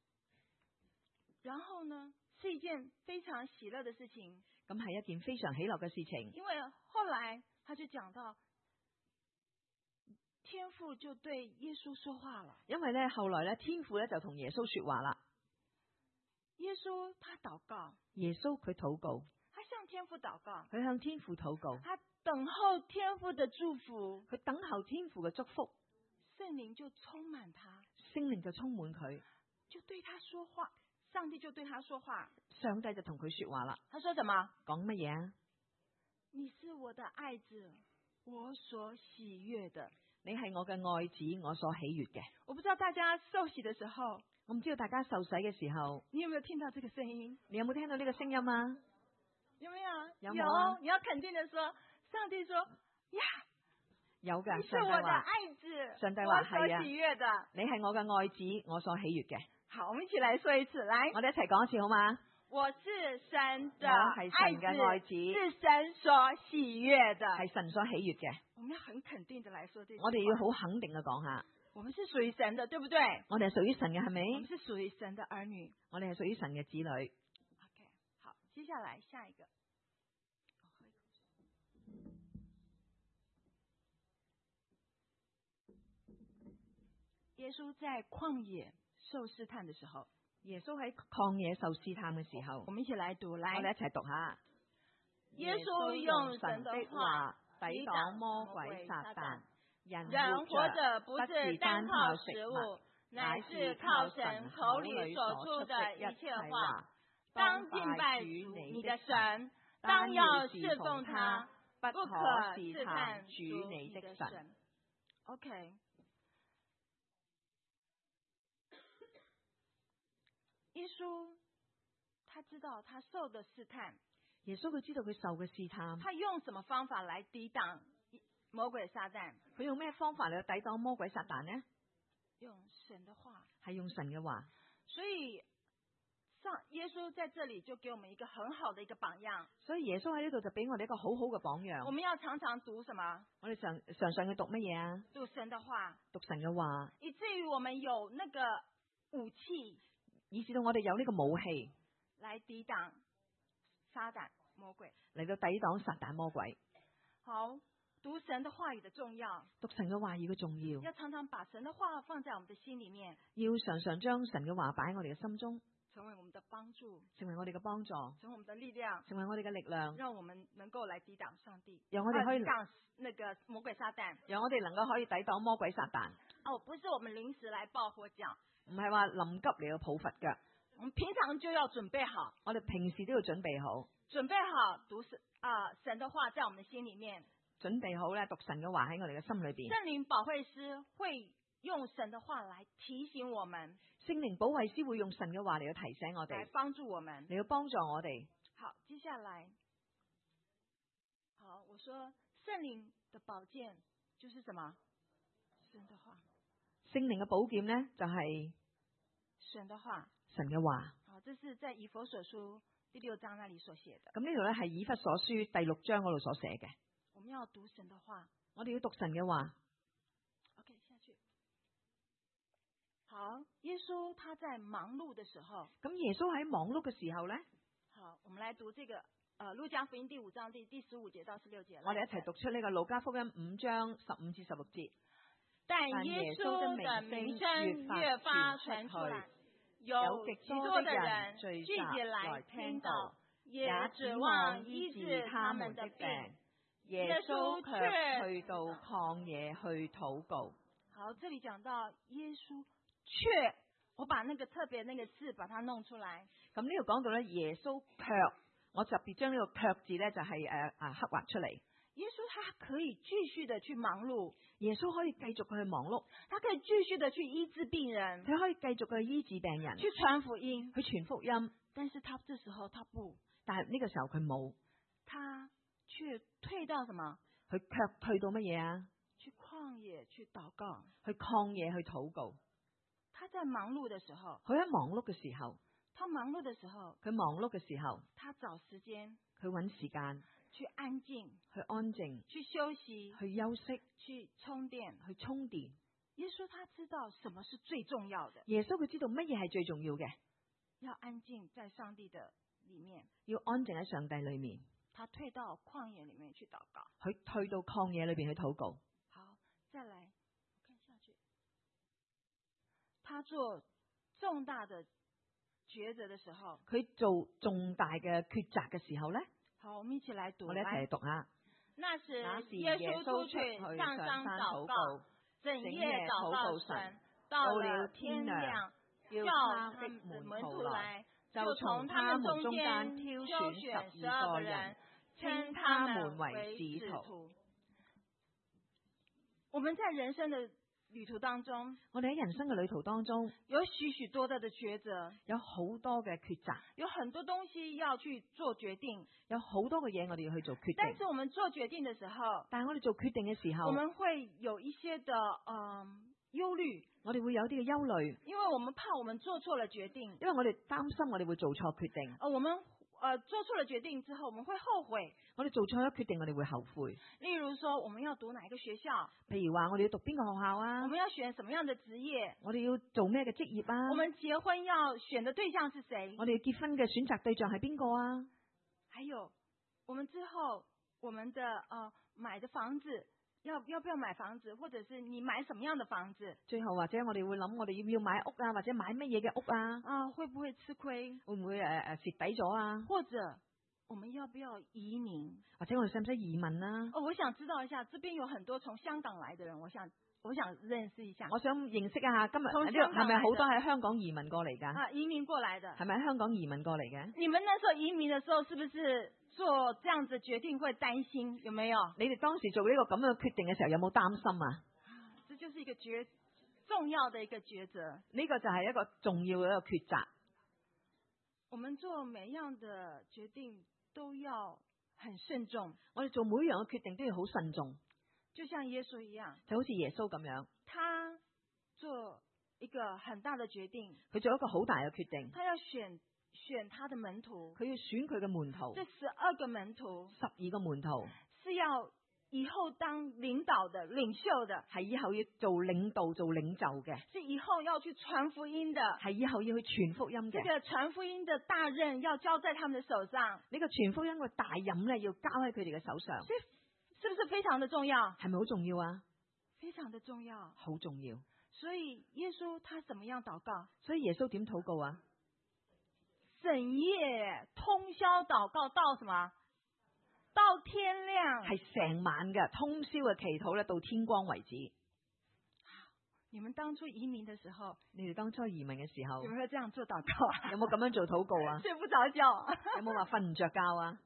然後呢，是一件非常喜樂的事情。 咁係一件非常喜樂嘅事情。 因為後來他就講到，天父就對耶穌說話了。 因為咧後來咧天父咧就同耶穌說話啦。 耶穌他禱告， 耶穌佢禱告， 他向天父禱告， 佢向天父禱告， 他等候天父的祝福， 佢等候天父嘅祝福， 聖靈就充滿他， 聖靈就充滿佢， 就對他說話，上帝就對他說話， 上帝就同佢說話啦。 他說什麼？ 講乜嘢啊？ 你是我的愛子，我所喜悅的。 你係我嘅愛子，我所喜悅嘅。 我不知道大家受洗的時候， 我唔知道大家受洗嘅時候， 你有沒有聽到這個聲音？ 你有冇聽到呢個聲音啊？ 有沒有？ 有冇啊？ 你要肯定的說，上帝說呀， 有噶。 你是我的愛子， 上帝話係啊， 我所喜悅的。 你係我嘅愛子，我所喜悅嘅。 好，我們一起來說一次，來， 我哋一齊講一次好嗎？ 我是神的我係神嘅愛子， 是神所喜悅的， 係神所喜悅嘅。 我們要很肯定的來說這句話， 我哋要好肯定嘅講下， 我們是屬於神的，對不對？ 我哋係屬於神嘅，係咪？ 我們是屬於神的兒女， 我哋係屬於神嘅子女。 OK， 好，接下來下一個。耶穌在曠野受試探的時候， 耶穌喺曠野受試探嘅時候， 我們一起來讀，來， 我哋一齊讀下。 耶穌用神的話抵擋魔鬼撒旦。人活着不是單靠食物，乃是靠神口裏所出的一切話。當敬拜主你的神，當要侍奉他，不可試探主你的神。OK。耶穌他知道他受的試探， 耶穌佢知道佢受嘅試探， 他用什麼方法來抵擋魔鬼撒旦？ 佢用咩方法嚟抵擋魔鬼撒旦呢？ 用神的話， 係用神嘅話。 所以上耶穌在這裏就給我們一個很好的一個榜樣。 所以耶穌喺呢度就俾我哋一個好好嘅榜樣。 我們要常常讀什麼？ 我哋常常常去讀乜嘢啊？ 讀神的話， 讀神嘅話， 以至於我們有那個武器， 以至到我哋有呢個武器來抵擋撒旦魔鬼， 嚟到抵擋撒旦魔鬼。 好，讀神的話語的重要， 讀神嘅話語嘅重要， 要常常把神的話放在我們的心裏面， 要常常將神嘅話擺喺我哋嘅心中， 成為我們的幫助， 成為我哋嘅幫助， 成為我們的力量， 成為我哋嘅力量， 讓我們能夠來抵擋上帝， 讓我哋可以抵擋那個魔鬼撒旦， 讓我哋能夠可以抵擋魔鬼撒旦。 哦，不是我們臨時來抱佛腳， 唔係話臨急嚟到抱佛腳， 我們平常就要準備好， 我哋平時都要準備好， 準備好讀神啊神的話在我們的心裏面， 準備好咧讀神嘅話喺我哋嘅心裏邊。 聖靈保惠師會用神的話來提醒我們， 聖靈保惠師會用神嘅話嚟到提醒我哋， 來幫助我們， 嚟到幫助我哋。 好，接下來說聖靈的寶劍就是什麼？神的話。 聖靈嘅寶劍呢，就係神的話。 神嘅話。 好，這是在以弗所書第六章那裡所寫的。 咁呢度咧係以弗所書第六章嗰度所寫嘅。 我們要讀神的話。 我哋要讀神嘅話。 OK， 下去。好，耶穌他在忙碌的時候。 咁耶穌喺忙碌嘅時候咧？ 好，我們來讀這個。呃，路加福音第五章第第十五節到十六節， 我哋一齊讀出呢個路加福音五章十五至十六節。 但耶穌的名聲越發傳出來，有極多的人聚集來聽道，也指望醫治他們的病。耶穌卻去到曠野去禱告。 好，這裡講到耶穌卻，我把那個特別那個字把它弄出來。 咁呢度講到咧，耶穌卻。我特別將呢個卻字咧，就係誒誒刻畫出嚟。 耶穌他可以繼續的去忙碌， 耶穌可以繼續去忙碌， 他可以繼續的去醫治病人， 佢可以繼續去醫治病人， 去傳福音， 去傳福音。 但是他這時候他不， 但係呢個時候佢冇， 他卻退到什麼？ 佢卻退到乜嘢啊？ 去曠野去禱告， 去曠野去禱告。 他在忙碌的時候， 佢喺忙碌嘅時候。 他忙碌的時候， 佢忙碌嘅時候， 他找時間， 佢揾時間去安靜， 去安靜， 去休息， 去休息， 去充電， 去充電。 耶穌他知道什麼是最重要的， 耶穌佢知道乜嘢係最重要嘅， 要安靜在上帝的裏面， 要安靜喺上帝裏面。 他退到曠野裏面去禱告， 佢退到曠野裏邊去禱告。 好，再來，我看下去，他做重大的抉擇的時候， 佢做重大嘅抉擇嘅時候咧， 好，我們一起來讀， 我哋一齊嚟讀下。 那時耶穌出去上山禱告，整夜禱告神，到了天亮，叫他的門徒來，就從他們中間挑選十二個人，稱他們為使徒。我們在人生的旅途當中， 我哋喺人生嘅旅途當中， 有許許多多的抉擇， 有好多嘅抉擇， 有很多東西要去做決定， 有好多嘅嘢我哋要去做決定。 但是我們做決定的時候， 但係我哋做決定嘅時候， 我們會有一些的嗯憂慮， 我哋會有啲嘅憂慮， 因為我們怕我們做錯了決定， 因為我哋擔心我哋會做錯決定。 呃，我們呃做錯了決定之後，我們會後悔。 我哋做錯咗決定，我哋會後悔。 例如說，我們要讀哪一個學校？ 譬如話，我哋要讀邊個學校啊？ 我們要選什麼樣的職業？ 我哋要做咩嘅職業啊？ 我們結婚要選的對象是誰？ 我哋要結婚嘅選擇對象係邊個啊？ 還有，我們之後我們的呃買的房子，要要不要買房子？或者是你買什麼樣的房子？ 最後或者我哋會諗，我哋要唔要買屋啊？或者買乜嘢嘅屋啊？ 啊，會不會吃虧？ 會唔會誒誒蝕底咗啊？ 或者我們要不要移民？ 或者我哋使唔使移民啊？ 哦，我想知道一下，這邊有很多從香港來的人，我想我想認識一下。 我想認識一下，今日從呢度係咪好多喺香港移民過嚟㗎？ 啊，移民過來的， 係咪喺香港移民過嚟嘅？ 你們那時候移民的時候，是不是做這樣子決定會擔心？有沒有？ 你哋當時做呢個咁樣嘅決定嘅時候，有冇擔心啊？ 這就是一個抉重要的一個抉擇。 呢個就係一個重要嘅一個抉擇。 我們做每樣的決定都要很慎重， 我哋做每樣嘅決定都要好慎重， 就像耶穌一樣， 就好似耶穌咁樣， 他做一個很大的決定， 佢做一個好大嘅決定， 他要選選他的門徒， 佢要選佢嘅門徒， 這十二個門徒， 十二個門徒是要以後當領導的、領袖的， 係以後要做領導、做領袖嘅， 是以後要去傳福音的， 係以後要去傳福音嘅。 這個傳福音的大任要交在他們的手上， 呢個傳福音嘅大任咧要交喺佢哋嘅手上， 是是不是非常的重要？ 係咪好重要啊？ 非常的重要， 好重要。 所以耶穌他怎麼樣禱告？ 所以耶穌點禱告啊？ 整夜通宵禱告到什麼？到天亮， 係成晚嘅通宵嘅祈禱咧，到天光為止。 你們當初移民的時候， 你哋當初移民嘅時候， 有沒有這樣做禱告啊？ 有冇咁樣做禱告啊？ 睡不着覺， 有冇話瞓唔着覺啊？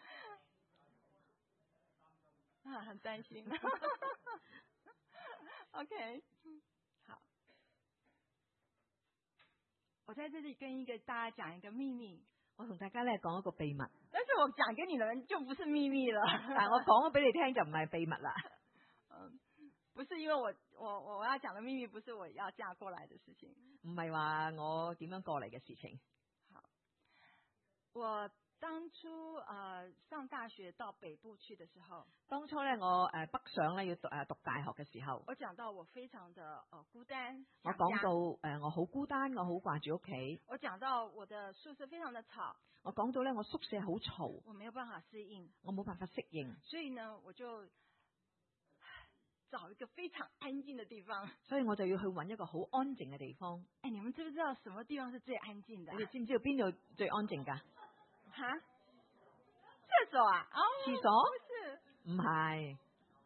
啊，很擔心。OK， 好，我在這裡跟一個大家講一個秘密。 我同大家咧講一個秘密， 但是我講給你的人就不是秘密了。 但係我講咗俾你聽就唔係秘密啦。 嗯，不是因為我我我要講的秘密，不是我要嫁過來的事情。 唔係話我點樣過嚟嘅事情。 好，我當初呃上大學到北部去的時候， 當初咧我誒北上咧要讀誒讀大學嘅時候， 我講到我非常的呃孤單， 我講到誒我好孤單，我好掛住屋企。 我講到我的宿舍非常的吵， 我講到咧我宿舍好嘈， 我沒有辦法適應， 我冇辦法適應， 所以呢我就找一個非常安靜的地方。 所以我就要去揾一個好安靜嘅地方。 哎，你們知不知道什麼地方是最安靜的？ 你哋知唔知道邊度最安靜㗎？ 哈？廁所啊？哦， 廁所？ 不是， 唔係。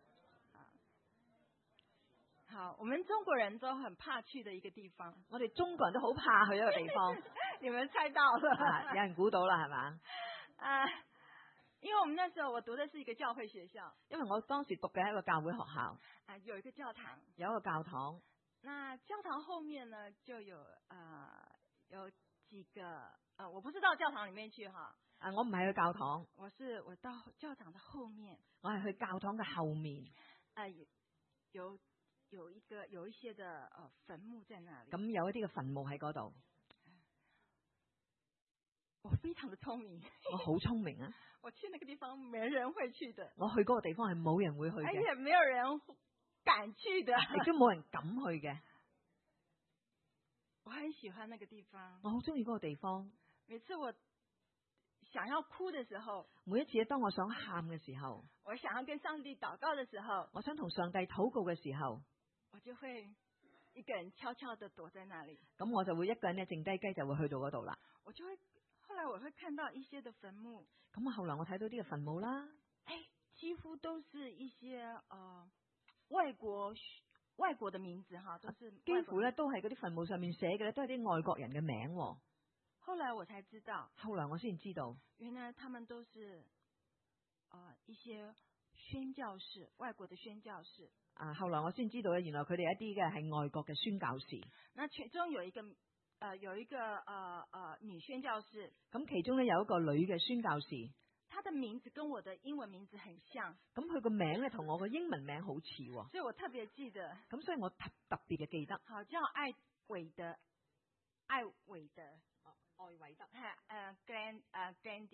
好，我們中國人都很怕去的一個地方。 我哋中國人都好怕去一個地方。 你們猜到了？ 啊、有人估到啦，係嘛？ 啊，因為我們那時候我讀的是一個教會學校， 因為我當時讀嘅係一個教會學校， 啊，有一個教堂， 有一個教堂。 那教堂後面呢就有啊、呃、有幾個啊、呃，我不是到教堂裡面去哈。 啊，我唔係去教堂， 我是我到教堂的後面， 我係去教堂嘅後面。 啊、呃，有有一個有一些的呃墳墓在那裡。 咁有一啲嘅墳墓喺嗰度。 我非常的聰明， 我好聰明啊！ 我去那個地方沒人會去的， 我去嗰個地方係冇人會去嘅， 而且沒有人敢去的， 亦都冇人敢去嘅。 我很喜歡那個地方， 我好中意嗰個地方。 每次我想要哭的時候， 每一次當我想喊嘅時候， 我想要跟上帝禱告的時候， 我想同上帝禱告嘅時候， 我就會一個人悄悄地躲在那裡。 咁我就會一個人咧靜雞雞就會去到嗰度啦。 我就會後來我會看到一些的墳墓， 咁我後來我睇到啲嘅墳墓啦， 誒，幾乎都是一些呃外國外國的名字哈，都是幾乎咧都係嗰啲墳墓上面寫嘅咧都係啲外國人嘅名。 後來我才知道， 後來我先知道， 原來他們都是，呃，一些宣教士，外國的宣教士。 啊，後來我先知道咧，原來佢哋一啲嘅係外國嘅宣教士。 那其中有一個，呃，有一個，呃，呃，女宣教士。 咁其中咧有一個女嘅宣教士， 她的名字跟我的英文名字很像。 咁佢個名咧同我個英文名好似， 所以我特別記得。 咁所以我特特別嘅記得。 好，叫艾偉德，艾偉德。 愛偉德， 係，呃，Grand，呃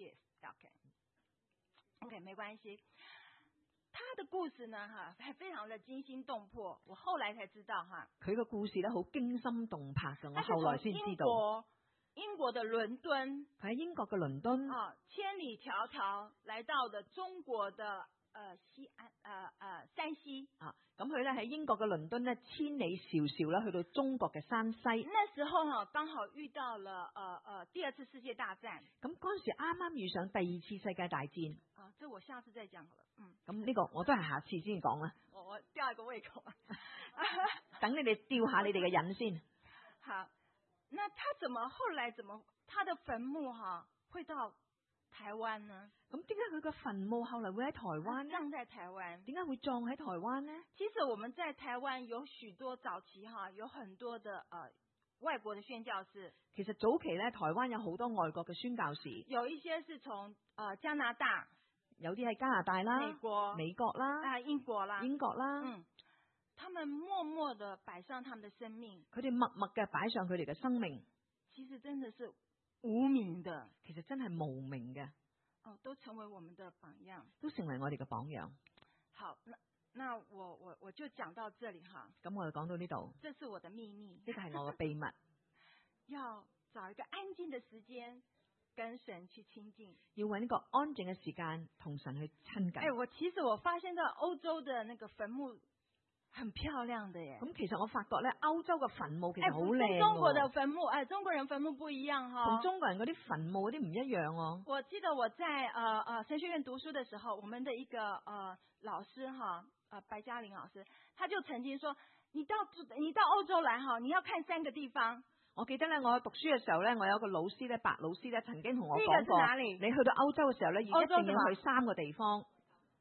，Grandis，OK，OK，沒關係。他的故事呢，哈，係非常的驚心動魄。我後來才知道，哈， 佢個故事咧好驚心動魄嘅。我後來先知道。 英國，英國的倫敦， 佢喺英國嘅倫敦啊，千里迢迢來到了中國的，呃，西安，呃，呃，山西啊。咁佢咧喺英國嘅倫敦咧，千里迢迢啦，去到中國嘅山西。 那時候哈，剛好遇到了，呃，呃，第二次世界大戰。 咁嗰陣時啱啱遇上第二次世界大戰。 啊，這我下次再講好了。嗯。 咁呢個我都係下次先講啦。 我我吊一個胃口。 等你哋吊下你哋嘅癮先。 好，那他怎麼後來怎麼他的墳墓哈會到台灣呢？ 咁點解佢個墳墓後來會喺台灣呢？ 葬在台灣？ 點解會葬喺台灣呢？ 其實我們在台灣有許多早期哈，有很多的呃外國的宣教士。 其實早期咧，台灣有好多外國嘅宣教士， 有一些是從呃加拿大， 有啲喺加拿大啦、 美國、 美國啦、 啊、呃、英國啦、 英國啦。 嗯，他們默默的擺上他們的生命， 佢哋默默嘅擺上佢哋嘅生命。 其實真的是無名的， 其實真係無名嘅。 哦，都成為我們的榜樣， 都成為我哋嘅榜樣。 好，那那我我我就講到這裡哈。 咁我就講到呢度。 這是我的秘密， 呢個係我嘅秘密。 要找一個安靜的時間跟神去親近， 要揾一個安靜嘅時間同神去親近。 哎，我其實我發現到歐洲的那個墳墓很漂亮的耶。 咁其實我發覺咧，歐洲嘅墳墓其實好靚。 哎，中國的墳墓，哎，中國人墳墓不一樣哈。 同中國人嗰啲墳墓嗰啲唔一樣哦。 我記得我在呃呃神學院讀書的時候，我們的一個呃老師哈，呃白嘉玲老師，他就曾經說，你到你到歐洲來哈，你要看三個地方。 我記得咧，我讀書嘅時候咧，我有個老師咧，白老師咧，曾經同我講過，你去到歐洲嘅時候咧，要一定要去三個地方。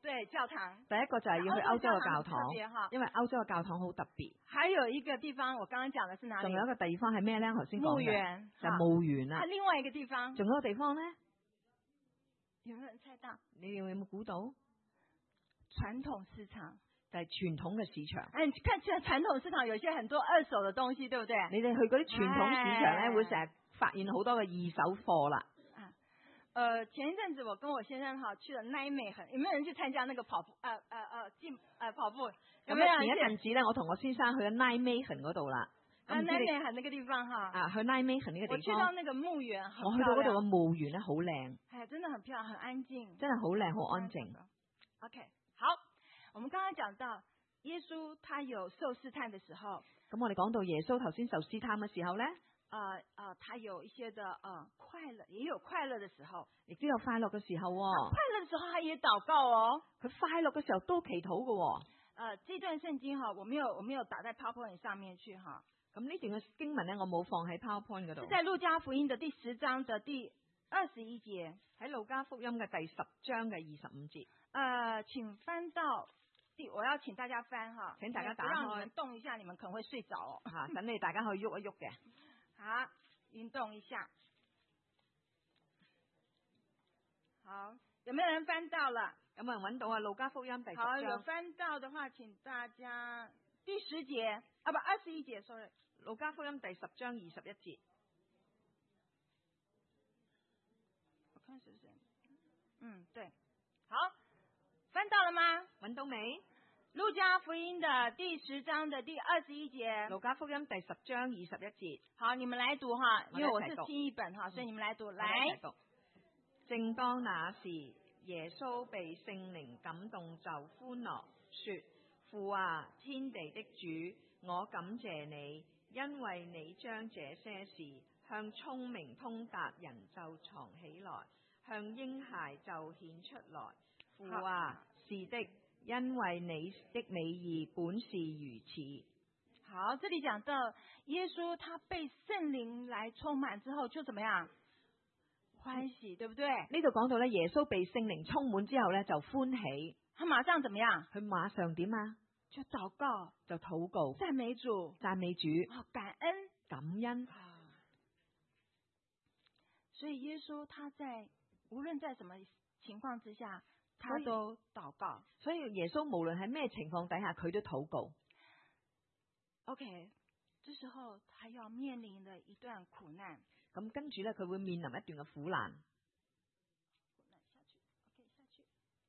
對，教堂。 第一個就係要去歐洲嘅教堂， 特別哈， 因為歐洲嘅教堂好特別。 還有一個地方，我剛剛講的是哪裡？ 仲有一個地方係咩咧？頭先講墓嘅園， 就係墓園啦。 另外一個地方， 仲有一個地方咧， 有冇人猜到？ 你哋有冇估到？ 傳統市場就係傳統嘅市場。 哎，你看現在傳統市場有些很多二手嘅東西，對不對？ 你哋去嗰啲傳統市場咧， 哎、 會成日發現好多嘅二手貨啦。 呃，前一陣子我跟我先生哈去了奈美很，有沒有人去參加那個跑步？呃呃呃，進呃跑步有沒有人？ 前一陣子咧，我同我先生去咗奈美很嗰度啦。 啊，奈美很那個地方哈。 啊，去奈美很呢個地方。 我去到那個墓園， 我去到嗰度嘅墓園咧，好靚。 係，真的很漂亮，很安靜。 真係好靚，好安靜。 OK，好，我們剛剛講到耶穌他有受試探的時候。 咁我哋講到耶穌頭先受試探嘅時候咧。 呃呃，他有一些的呃快樂，也有快樂的時候， 亦都有快樂嘅時候、哦。 快樂的時候，他也禱告哦。 佢快樂嘅時候都祈禱嘅、哦。 呃，這段聖經哈，我沒有我沒有打在 PowerPoint 上面去哈。 咁呢段嘅經文咧，我冇放喺 PowerPoint 嗰度。 是在路加福音的第十章的第二十一節， 喺路加福音嘅第十章嘅二十五節。 呃，請翻到第，我要請大家翻哈， 請大家打開， 讓你們動一下，你們可能會睡着哦。 吓，等你大家可以喐一喐嘅。 好，運動一下。好，有沒有人翻到了？ 有冇人揾到啊？路加福音第十章。 好，有翻到的話，請大家第十節啊，不，二十一節，sorry。 路加福音第十章二十一節。 我看是不是？嗯，對。好，翻到了嗎？ 揾到未？ 路加福音的第十章的第二十一節。 路加福音第十章二十一節。 好，你們來讀哈，因為我是新譯本哈，所以你們來讀。來。 讀。正當那時，耶穌被聖靈感動，就歡樂，說：父啊，天地的主，我感謝你，因為你將這些事向聰明通達人就藏起來，向嬰孩就顯出來。父啊，是的。因為你的美意本是如此。 好，這裏講到耶穌他被聖靈來充滿之後就怎麼樣？歡喜，對不對？ 呢度講到咧，耶穌被聖靈充滿之後咧就歡喜。 他馬上怎麼樣？ 佢馬上點啊？ 就禱告， 就禱告， 讚美主， 讚美主， 感恩， 感恩。 所以耶穌他在無論在什麼情況之下。他都禱告， 所以耶穌無論喺咩情況底下，佢都禱告。 OK，這時候他要面臨的一段苦難。 咁跟住咧，佢會面臨一段嘅苦難。 苦難下去 ，OK， 下去。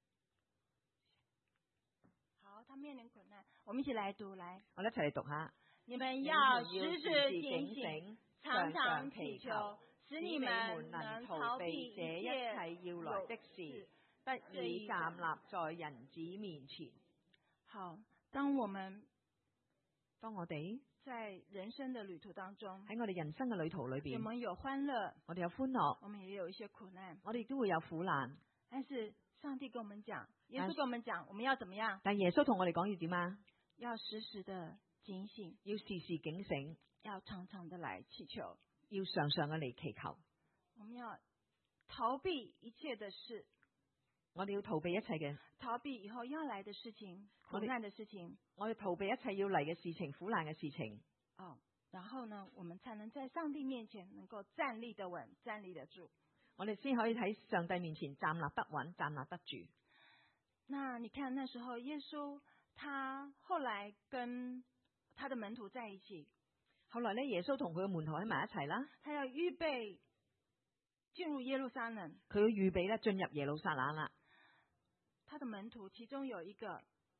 好，他面臨苦難，我們一起來讀，來， 我哋一齊嚟讀下。 你們要時時警醒，常常祈求，使你們能逃避這一切要來的事。 得以站立在人子面前。 好，當我們當我哋在人生的旅途當中， 喺我哋人生嘅旅途裏邊， 我們有歡樂， 我哋有歡樂， 我們也有一些苦難， 我哋亦都會有苦難。 但是上帝跟我們講，耶穌跟我們講，我們要怎麼樣？ 但耶穌同我哋講要點啊？ 要時時的警醒， 要時時警醒， 要常常的來祈求， 要常常嘅嚟祈求。 我們要逃避一切的事。 我哋要逃避一切嘅， 逃避以後要來的事情，苦難的事情。 我哋逃避一切要嚟嘅事情，苦難嘅事情。 哦，然後呢，我們才能在上帝面前能夠站立得穩，站立得住。 我哋先可以喺上帝面前站立得穩，站立得住。 那你看那時候耶穌，他後來跟他的門徒在一起。 後來呢，耶穌同佢嘅門徒喺埋一齊啦。 他要預備進入耶路撒冷， 佢要預備咧進入耶路撒冷啦。 他的門徒其中有一個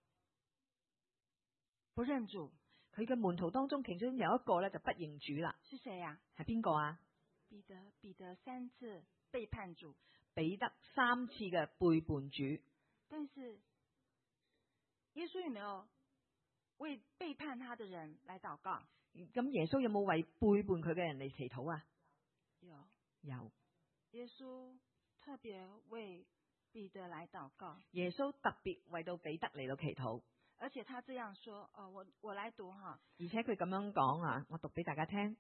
不認主， 佢嘅門徒當中其中有一個咧就不認主啦。 是誰呀？ 係邊個啊？ 彼得，彼得三次背叛主， 彼得三次嘅背叛主。 但是耶穌有沒有為背叛他的人來禱告？ 咁耶穌有冇為背叛佢嘅人嚟祈禱啊？ 有， 有。 耶穌特別為彼得來禱告， 耶穌特別為到彼得嚟到祈禱， 而且他這樣說：哦，我我來讀哈。 而且佢咁樣講啊，我讀俾大家聽。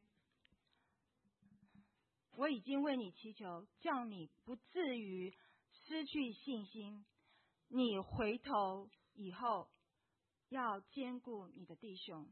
我已經為你祈求，叫你不至於失去信心。 你回头以后要兼顾你的弟兄。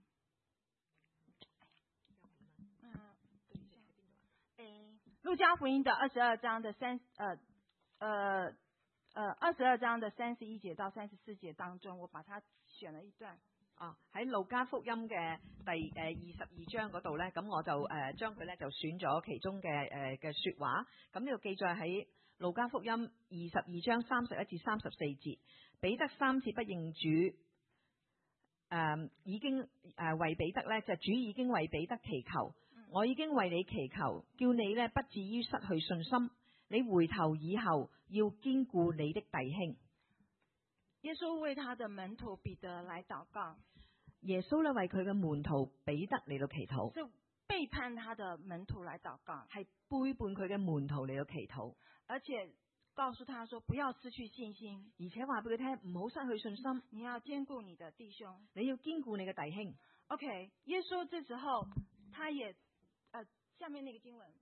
嗯，等一下，诶，路加福音的二十二章的三呃呃呃二十二章的三十一節到三十四節當中，我把它選了一段。 啊，喺路加福音嘅第誒二十二章嗰度咧，咁我就誒、呃、將佢咧就選咗其中嘅誒嘅説話。咁呢個記載喺路加福音二十二章三十一至三十四節。彼得三次不認主，誒、呃、已經誒、呃、為彼得咧，就主已經為彼得祈求，我已經為你祈求，叫你咧不至於失去信心。你回頭以後要堅固你的弟兄。 耶穌為他的門徒彼得來禱告。 耶穌咧為佢嘅門徒彼得嚟到祈禱， 是背叛他的門徒來禱告， 係背叛佢嘅門徒嚟到祈禱， 而且告訴他說不要失去信心， 而且話俾佢聽唔好失去信心， 你要堅固你的弟兄， 你要堅固你嘅弟兄。 OK， 耶穌這時候他也，呃，下面那個經文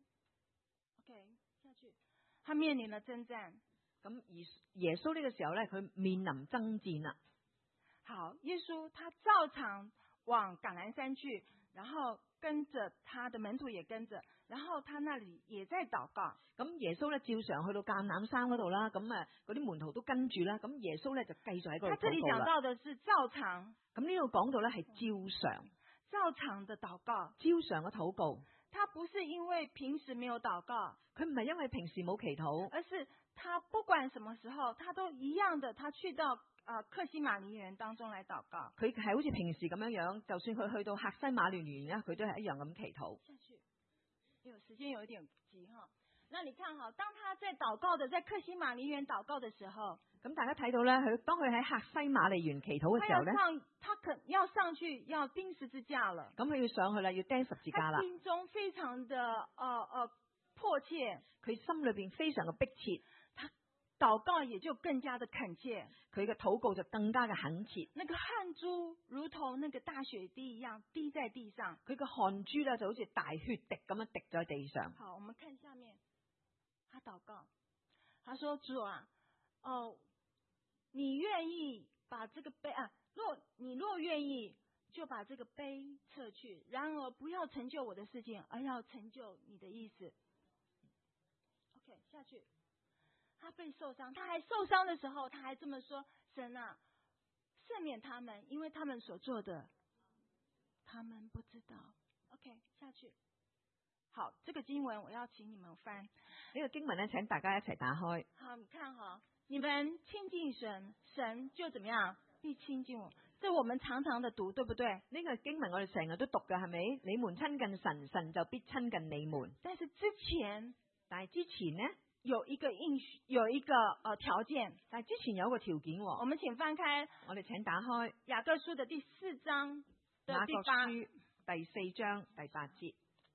，OK， 下去，他面臨了征戰。 咁而耶穌呢個時候咧，佢面臨爭戰啦。 好，耶穌他照常往橄欖山去，然後跟着他的門徒也跟着，然後他那裡也在禱告。 咁耶穌咧照常去到橄欖山嗰度啦，咁啊嗰啲門徒都跟住啦，咁耶穌咧就繼續喺嗰度禱告啦。 他這裡講到的是照常， 咁呢度講到咧係照常， 照常的禱告， 照常嘅禱告。 他不是因為平時沒有禱告， 佢唔係因為平時冇祈禱， 而是他不管什麼時候，他都一樣的，他去到啊客西馬尼園當中來禱告。 佢係好似平時咁樣樣，就算佢去到客西馬尼園啦，佢都係一樣咁祈禱。 下去，有時間有一點急哈。那你看哈，當他在禱告的，在客西馬尼園禱告的時候， 咁大家睇到咧，佢當佢喺客西馬尼園祈禱嘅時候咧， 他要上，他可要上去要釘十字架了。 咁佢要上去啦，要釘十字架啦。 他心中非常的呃呃迫切， 佢心裏邊非常嘅迫切， 他禱告也就更加的懇切， 佢嘅禱告就更加嘅懇切。 那個汗珠如同那個大雪滴一樣滴在地上， 佢嘅汗珠咧就好似大血滴咁樣滴在地上。 好，我們看下面，他禱告，他說：主啊，哦，你願意把這個杯啊，若你若願意，就把這個杯撤去，然而不要成就我的事情，而要成就你的意思。OK， 下去。他被受傷，他還受傷的時候，他還這麼說：神啊，赦免他們，因為他們所做的，他們不知道。OK， 下去。好，這個經文我要請你們翻。 呢個經文咧，請大家一齊打開。 好，你看哈，你們親近神，神就怎麼樣？必親近我。這我們常常的讀，對不對？ 呢個經文我哋成日都讀嘅，係咪？你們親近神，神就必親近你們。 但是之前， 但係之前呢， 有一個應許，有一個呃條件。 但係之前有一個條件喎。 我們請翻開， 我哋請打開雅各書的第四章的第雅各八書第四章第八節。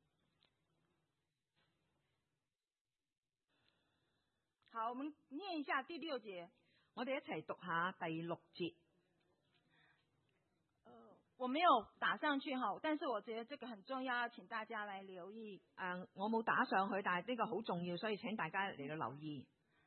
好，我們念一下第六節。 我哋一齊讀下第六節。 呃，我沒有打上去哈，但是我覺得這個很重要，要請大家來留意。 誒、呃，我冇打上去，但係呢個好重要，所以請大家嚟到留意。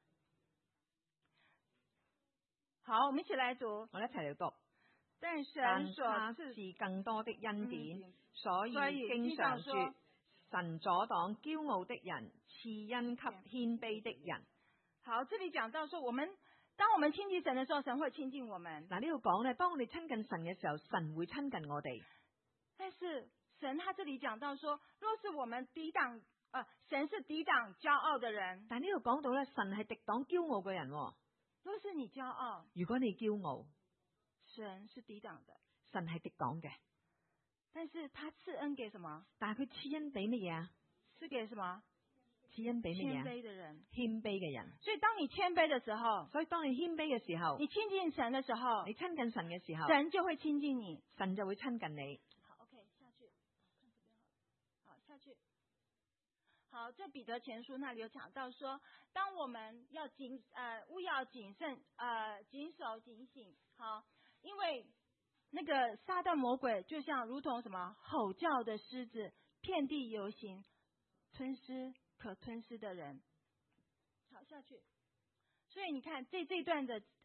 好，我們一起來讀。 我哋一齊嚟讀。 但神所賜更多的恩典， 嗯、 所以經常說，神阻擋驕傲的人，賜恩給謙卑的人。 好，這裏講到說，我們當我們親近神的時候，神會親近我們。 嗱，呢度講咧，當我哋親近神嘅時候，神會親近我哋。 但是神他這裏講到說，若是我們抵擋，呃，神是抵擋驕傲的人。 但呢度講到咧，神係敵擋驕傲嘅人。 若是你驕傲， 如果你驕傲， 神是抵擋的， 神係敵擋嘅。 但是他賜恩給什麼？ 但係佢賜恩俾乜嘢啊？ 賜給什麼？ 賜恩俾乜嘢？ 謙卑的人， 謙卑嘅人。 所以當你謙卑的時候， 所以當你謙卑嘅時候， 你親近神的時候， 你親近神嘅時候， 神就會親近你， 神就會親近你。 好 ，OK， 下去，看這邊好，好下去。好，在彼得前書那裡有講到說，當我們要謹，呃，務要謹慎，呃，謹守警醒，好，因為那個撒旦魔鬼就像如同什麼吼叫的獅子，遍地遊行，吞噬可吞噬的人。好，下去。所以你看這這段的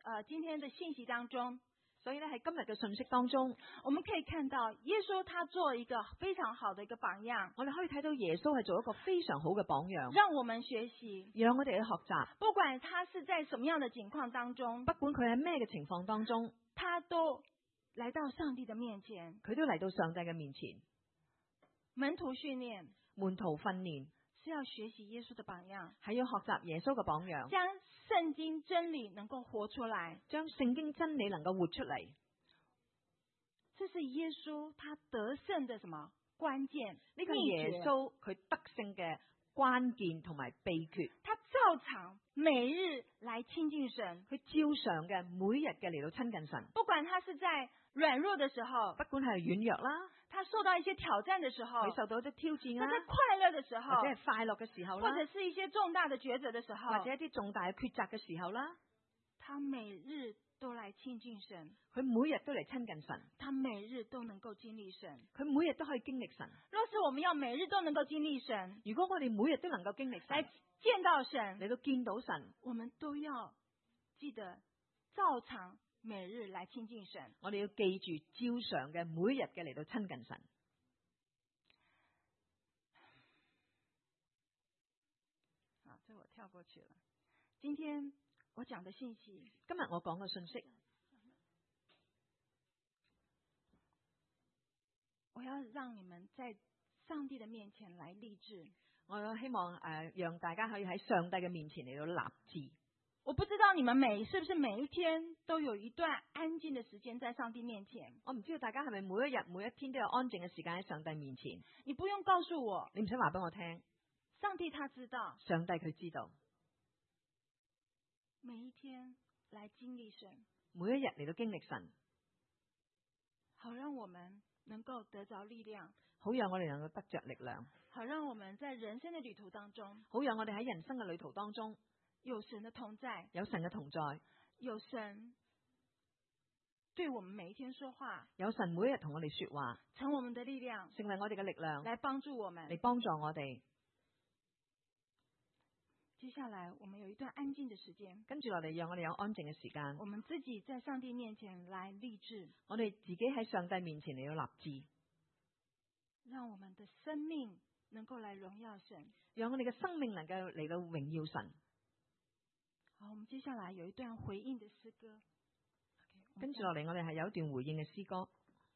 呃今天的信息當中， 所以咧喺今日嘅信息當中， 我們可以看到耶穌他做一個非常好的一個榜樣， 我哋可以睇到耶穌係做一個非常好嘅榜樣， 讓我們學習， 讓我哋去學習。 不管他是在什麼樣的境況當中， 不管佢喺咩嘅情況當中， 他都來到上帝的面前， 佢都嚟到上帝嘅面前。 門徒訓練， 門徒訓練是要學習耶穌的榜樣， 係要學習耶穌嘅榜樣， 將聖經真理能夠活出來， 將聖經真理能夠活出嚟。 這是耶穌他得勝的什麼關鍵？ 呢個係耶穌佢得勝嘅關鍵同埋秘訣。 他照常每日來親近神， 佢照常嘅每日嘅嚟到親近神。 不管他是在軟弱的時候， 不管係軟弱啦， 他受到一些挑戰的時候， 佢受到一啲挑戰啦， 他在快樂的時候， 或者係快樂嘅時候啦， 或者是一些重大的抉擇的時候， 或者一啲重大嘅抉擇嘅時候啦， 他每日都來親近神， 佢每日都嚟親近神， 他每日都能夠經歷神， 佢每日都可以經歷神。 若是我們要每日都能夠經歷神， 如果我哋每日都能夠經歷神， 來見到神， 嚟到見到神， 我們都要記得照常每日來親近神。 我哋要記住照常嘅每日嘅嚟到親近神。 好，這我跳過去了。今天我講的信息， 今日我講嘅信息， 我要讓你們在上帝的面前來立志。 我希望誒、呃，讓大家可以喺上帝嘅面前嚟到立志。 我不知道你們每是不是每一天都有一段安靜的時間在上帝面前。 我唔知道大家係咪每一日每一天都有安靜嘅時間喺上帝面前。 你不用告訴我， 你唔使話俾我聽。 上帝他知道， 上帝佢知道。 每一天來經歷神， 每一日嚟到經歷神， 好讓我們能夠得着力量， 好讓我哋能夠得着力量， 好讓我們在人生的旅途當中， 好讓我哋喺人生嘅旅途當中有神的同在， 有神嘅同在， 有神對我們每一天說話， 有神每一日同我哋說話， 成我們的力量， 成為我哋嘅力量， 來幫助我們， 嚟幫助我哋。 接下來我們有一段安靜的時間， 跟住落嚟讓我哋有安靜嘅時間， 我們自己在上帝面前來立志， 我哋自己喺上帝面前嚟到立志， 讓我們的生命能夠來榮耀神， 讓我哋嘅生命能夠嚟到榮耀神。 好，我們接下來有一段回應的詩歌， 跟住落嚟我哋係有一段回應嘅詩歌。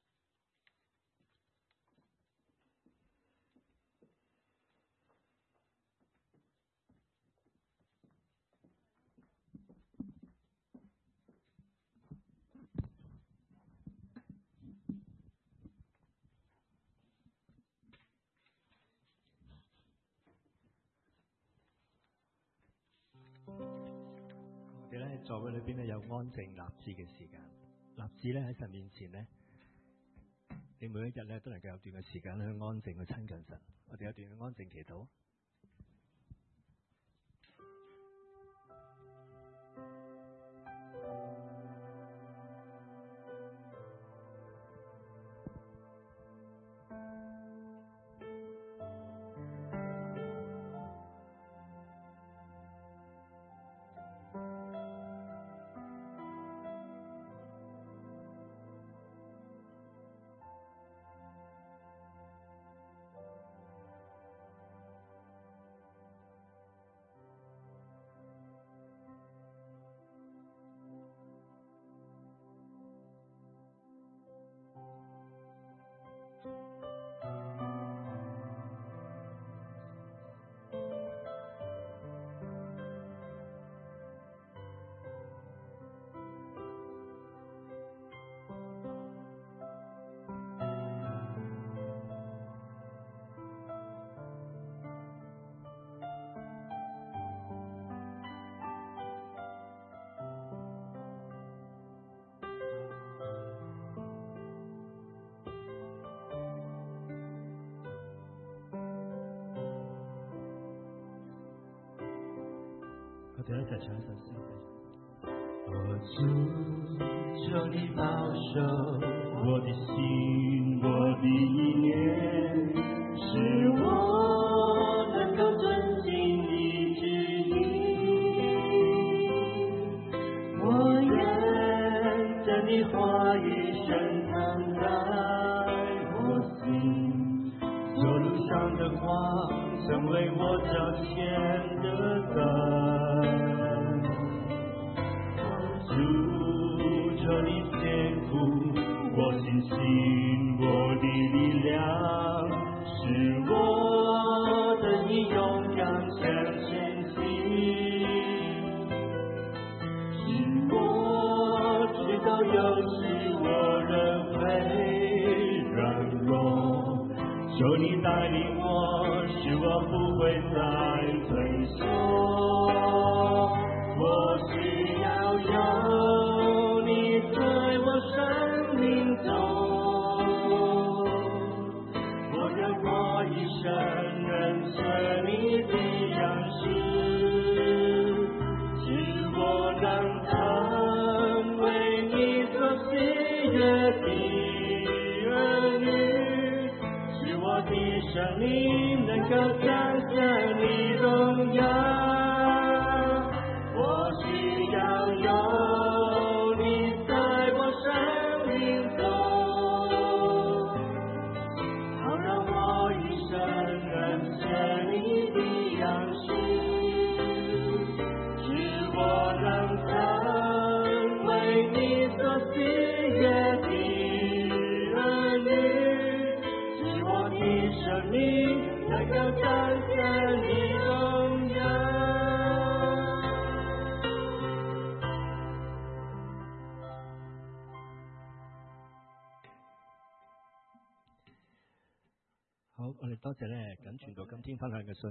我哋咧喺座位裏邊咧有安靜立志嘅時間，立志咧喺神面前咧，你每一日咧都能夠有段嘅時間去安靜去親近神。我哋有段嘅安靜祈禱。我哋一齊唱一首詩。我主，求你保守我的心，我的意念，使我能夠遵行你旨意。我你话语深藏在我心，这路上的光成为我脚前的灯。主，求你坚固我信心，我的力量，使我得以勇敢向前行。使我知道有时我仍会软弱，求你带领我，使我不会再退缩。我需要有你在我生命中，我让我一生认识你的样式，使我能成为你所喜悦的儿女，使我的生命能够彰显你荣耀。我需要有你在我生命中，好让我一生认识你的样式，使我能成为你所喜悦的儿女，使我的生命能够彰显你荣耀。 好，我哋多謝咧，緊傳道今天分享嘅信。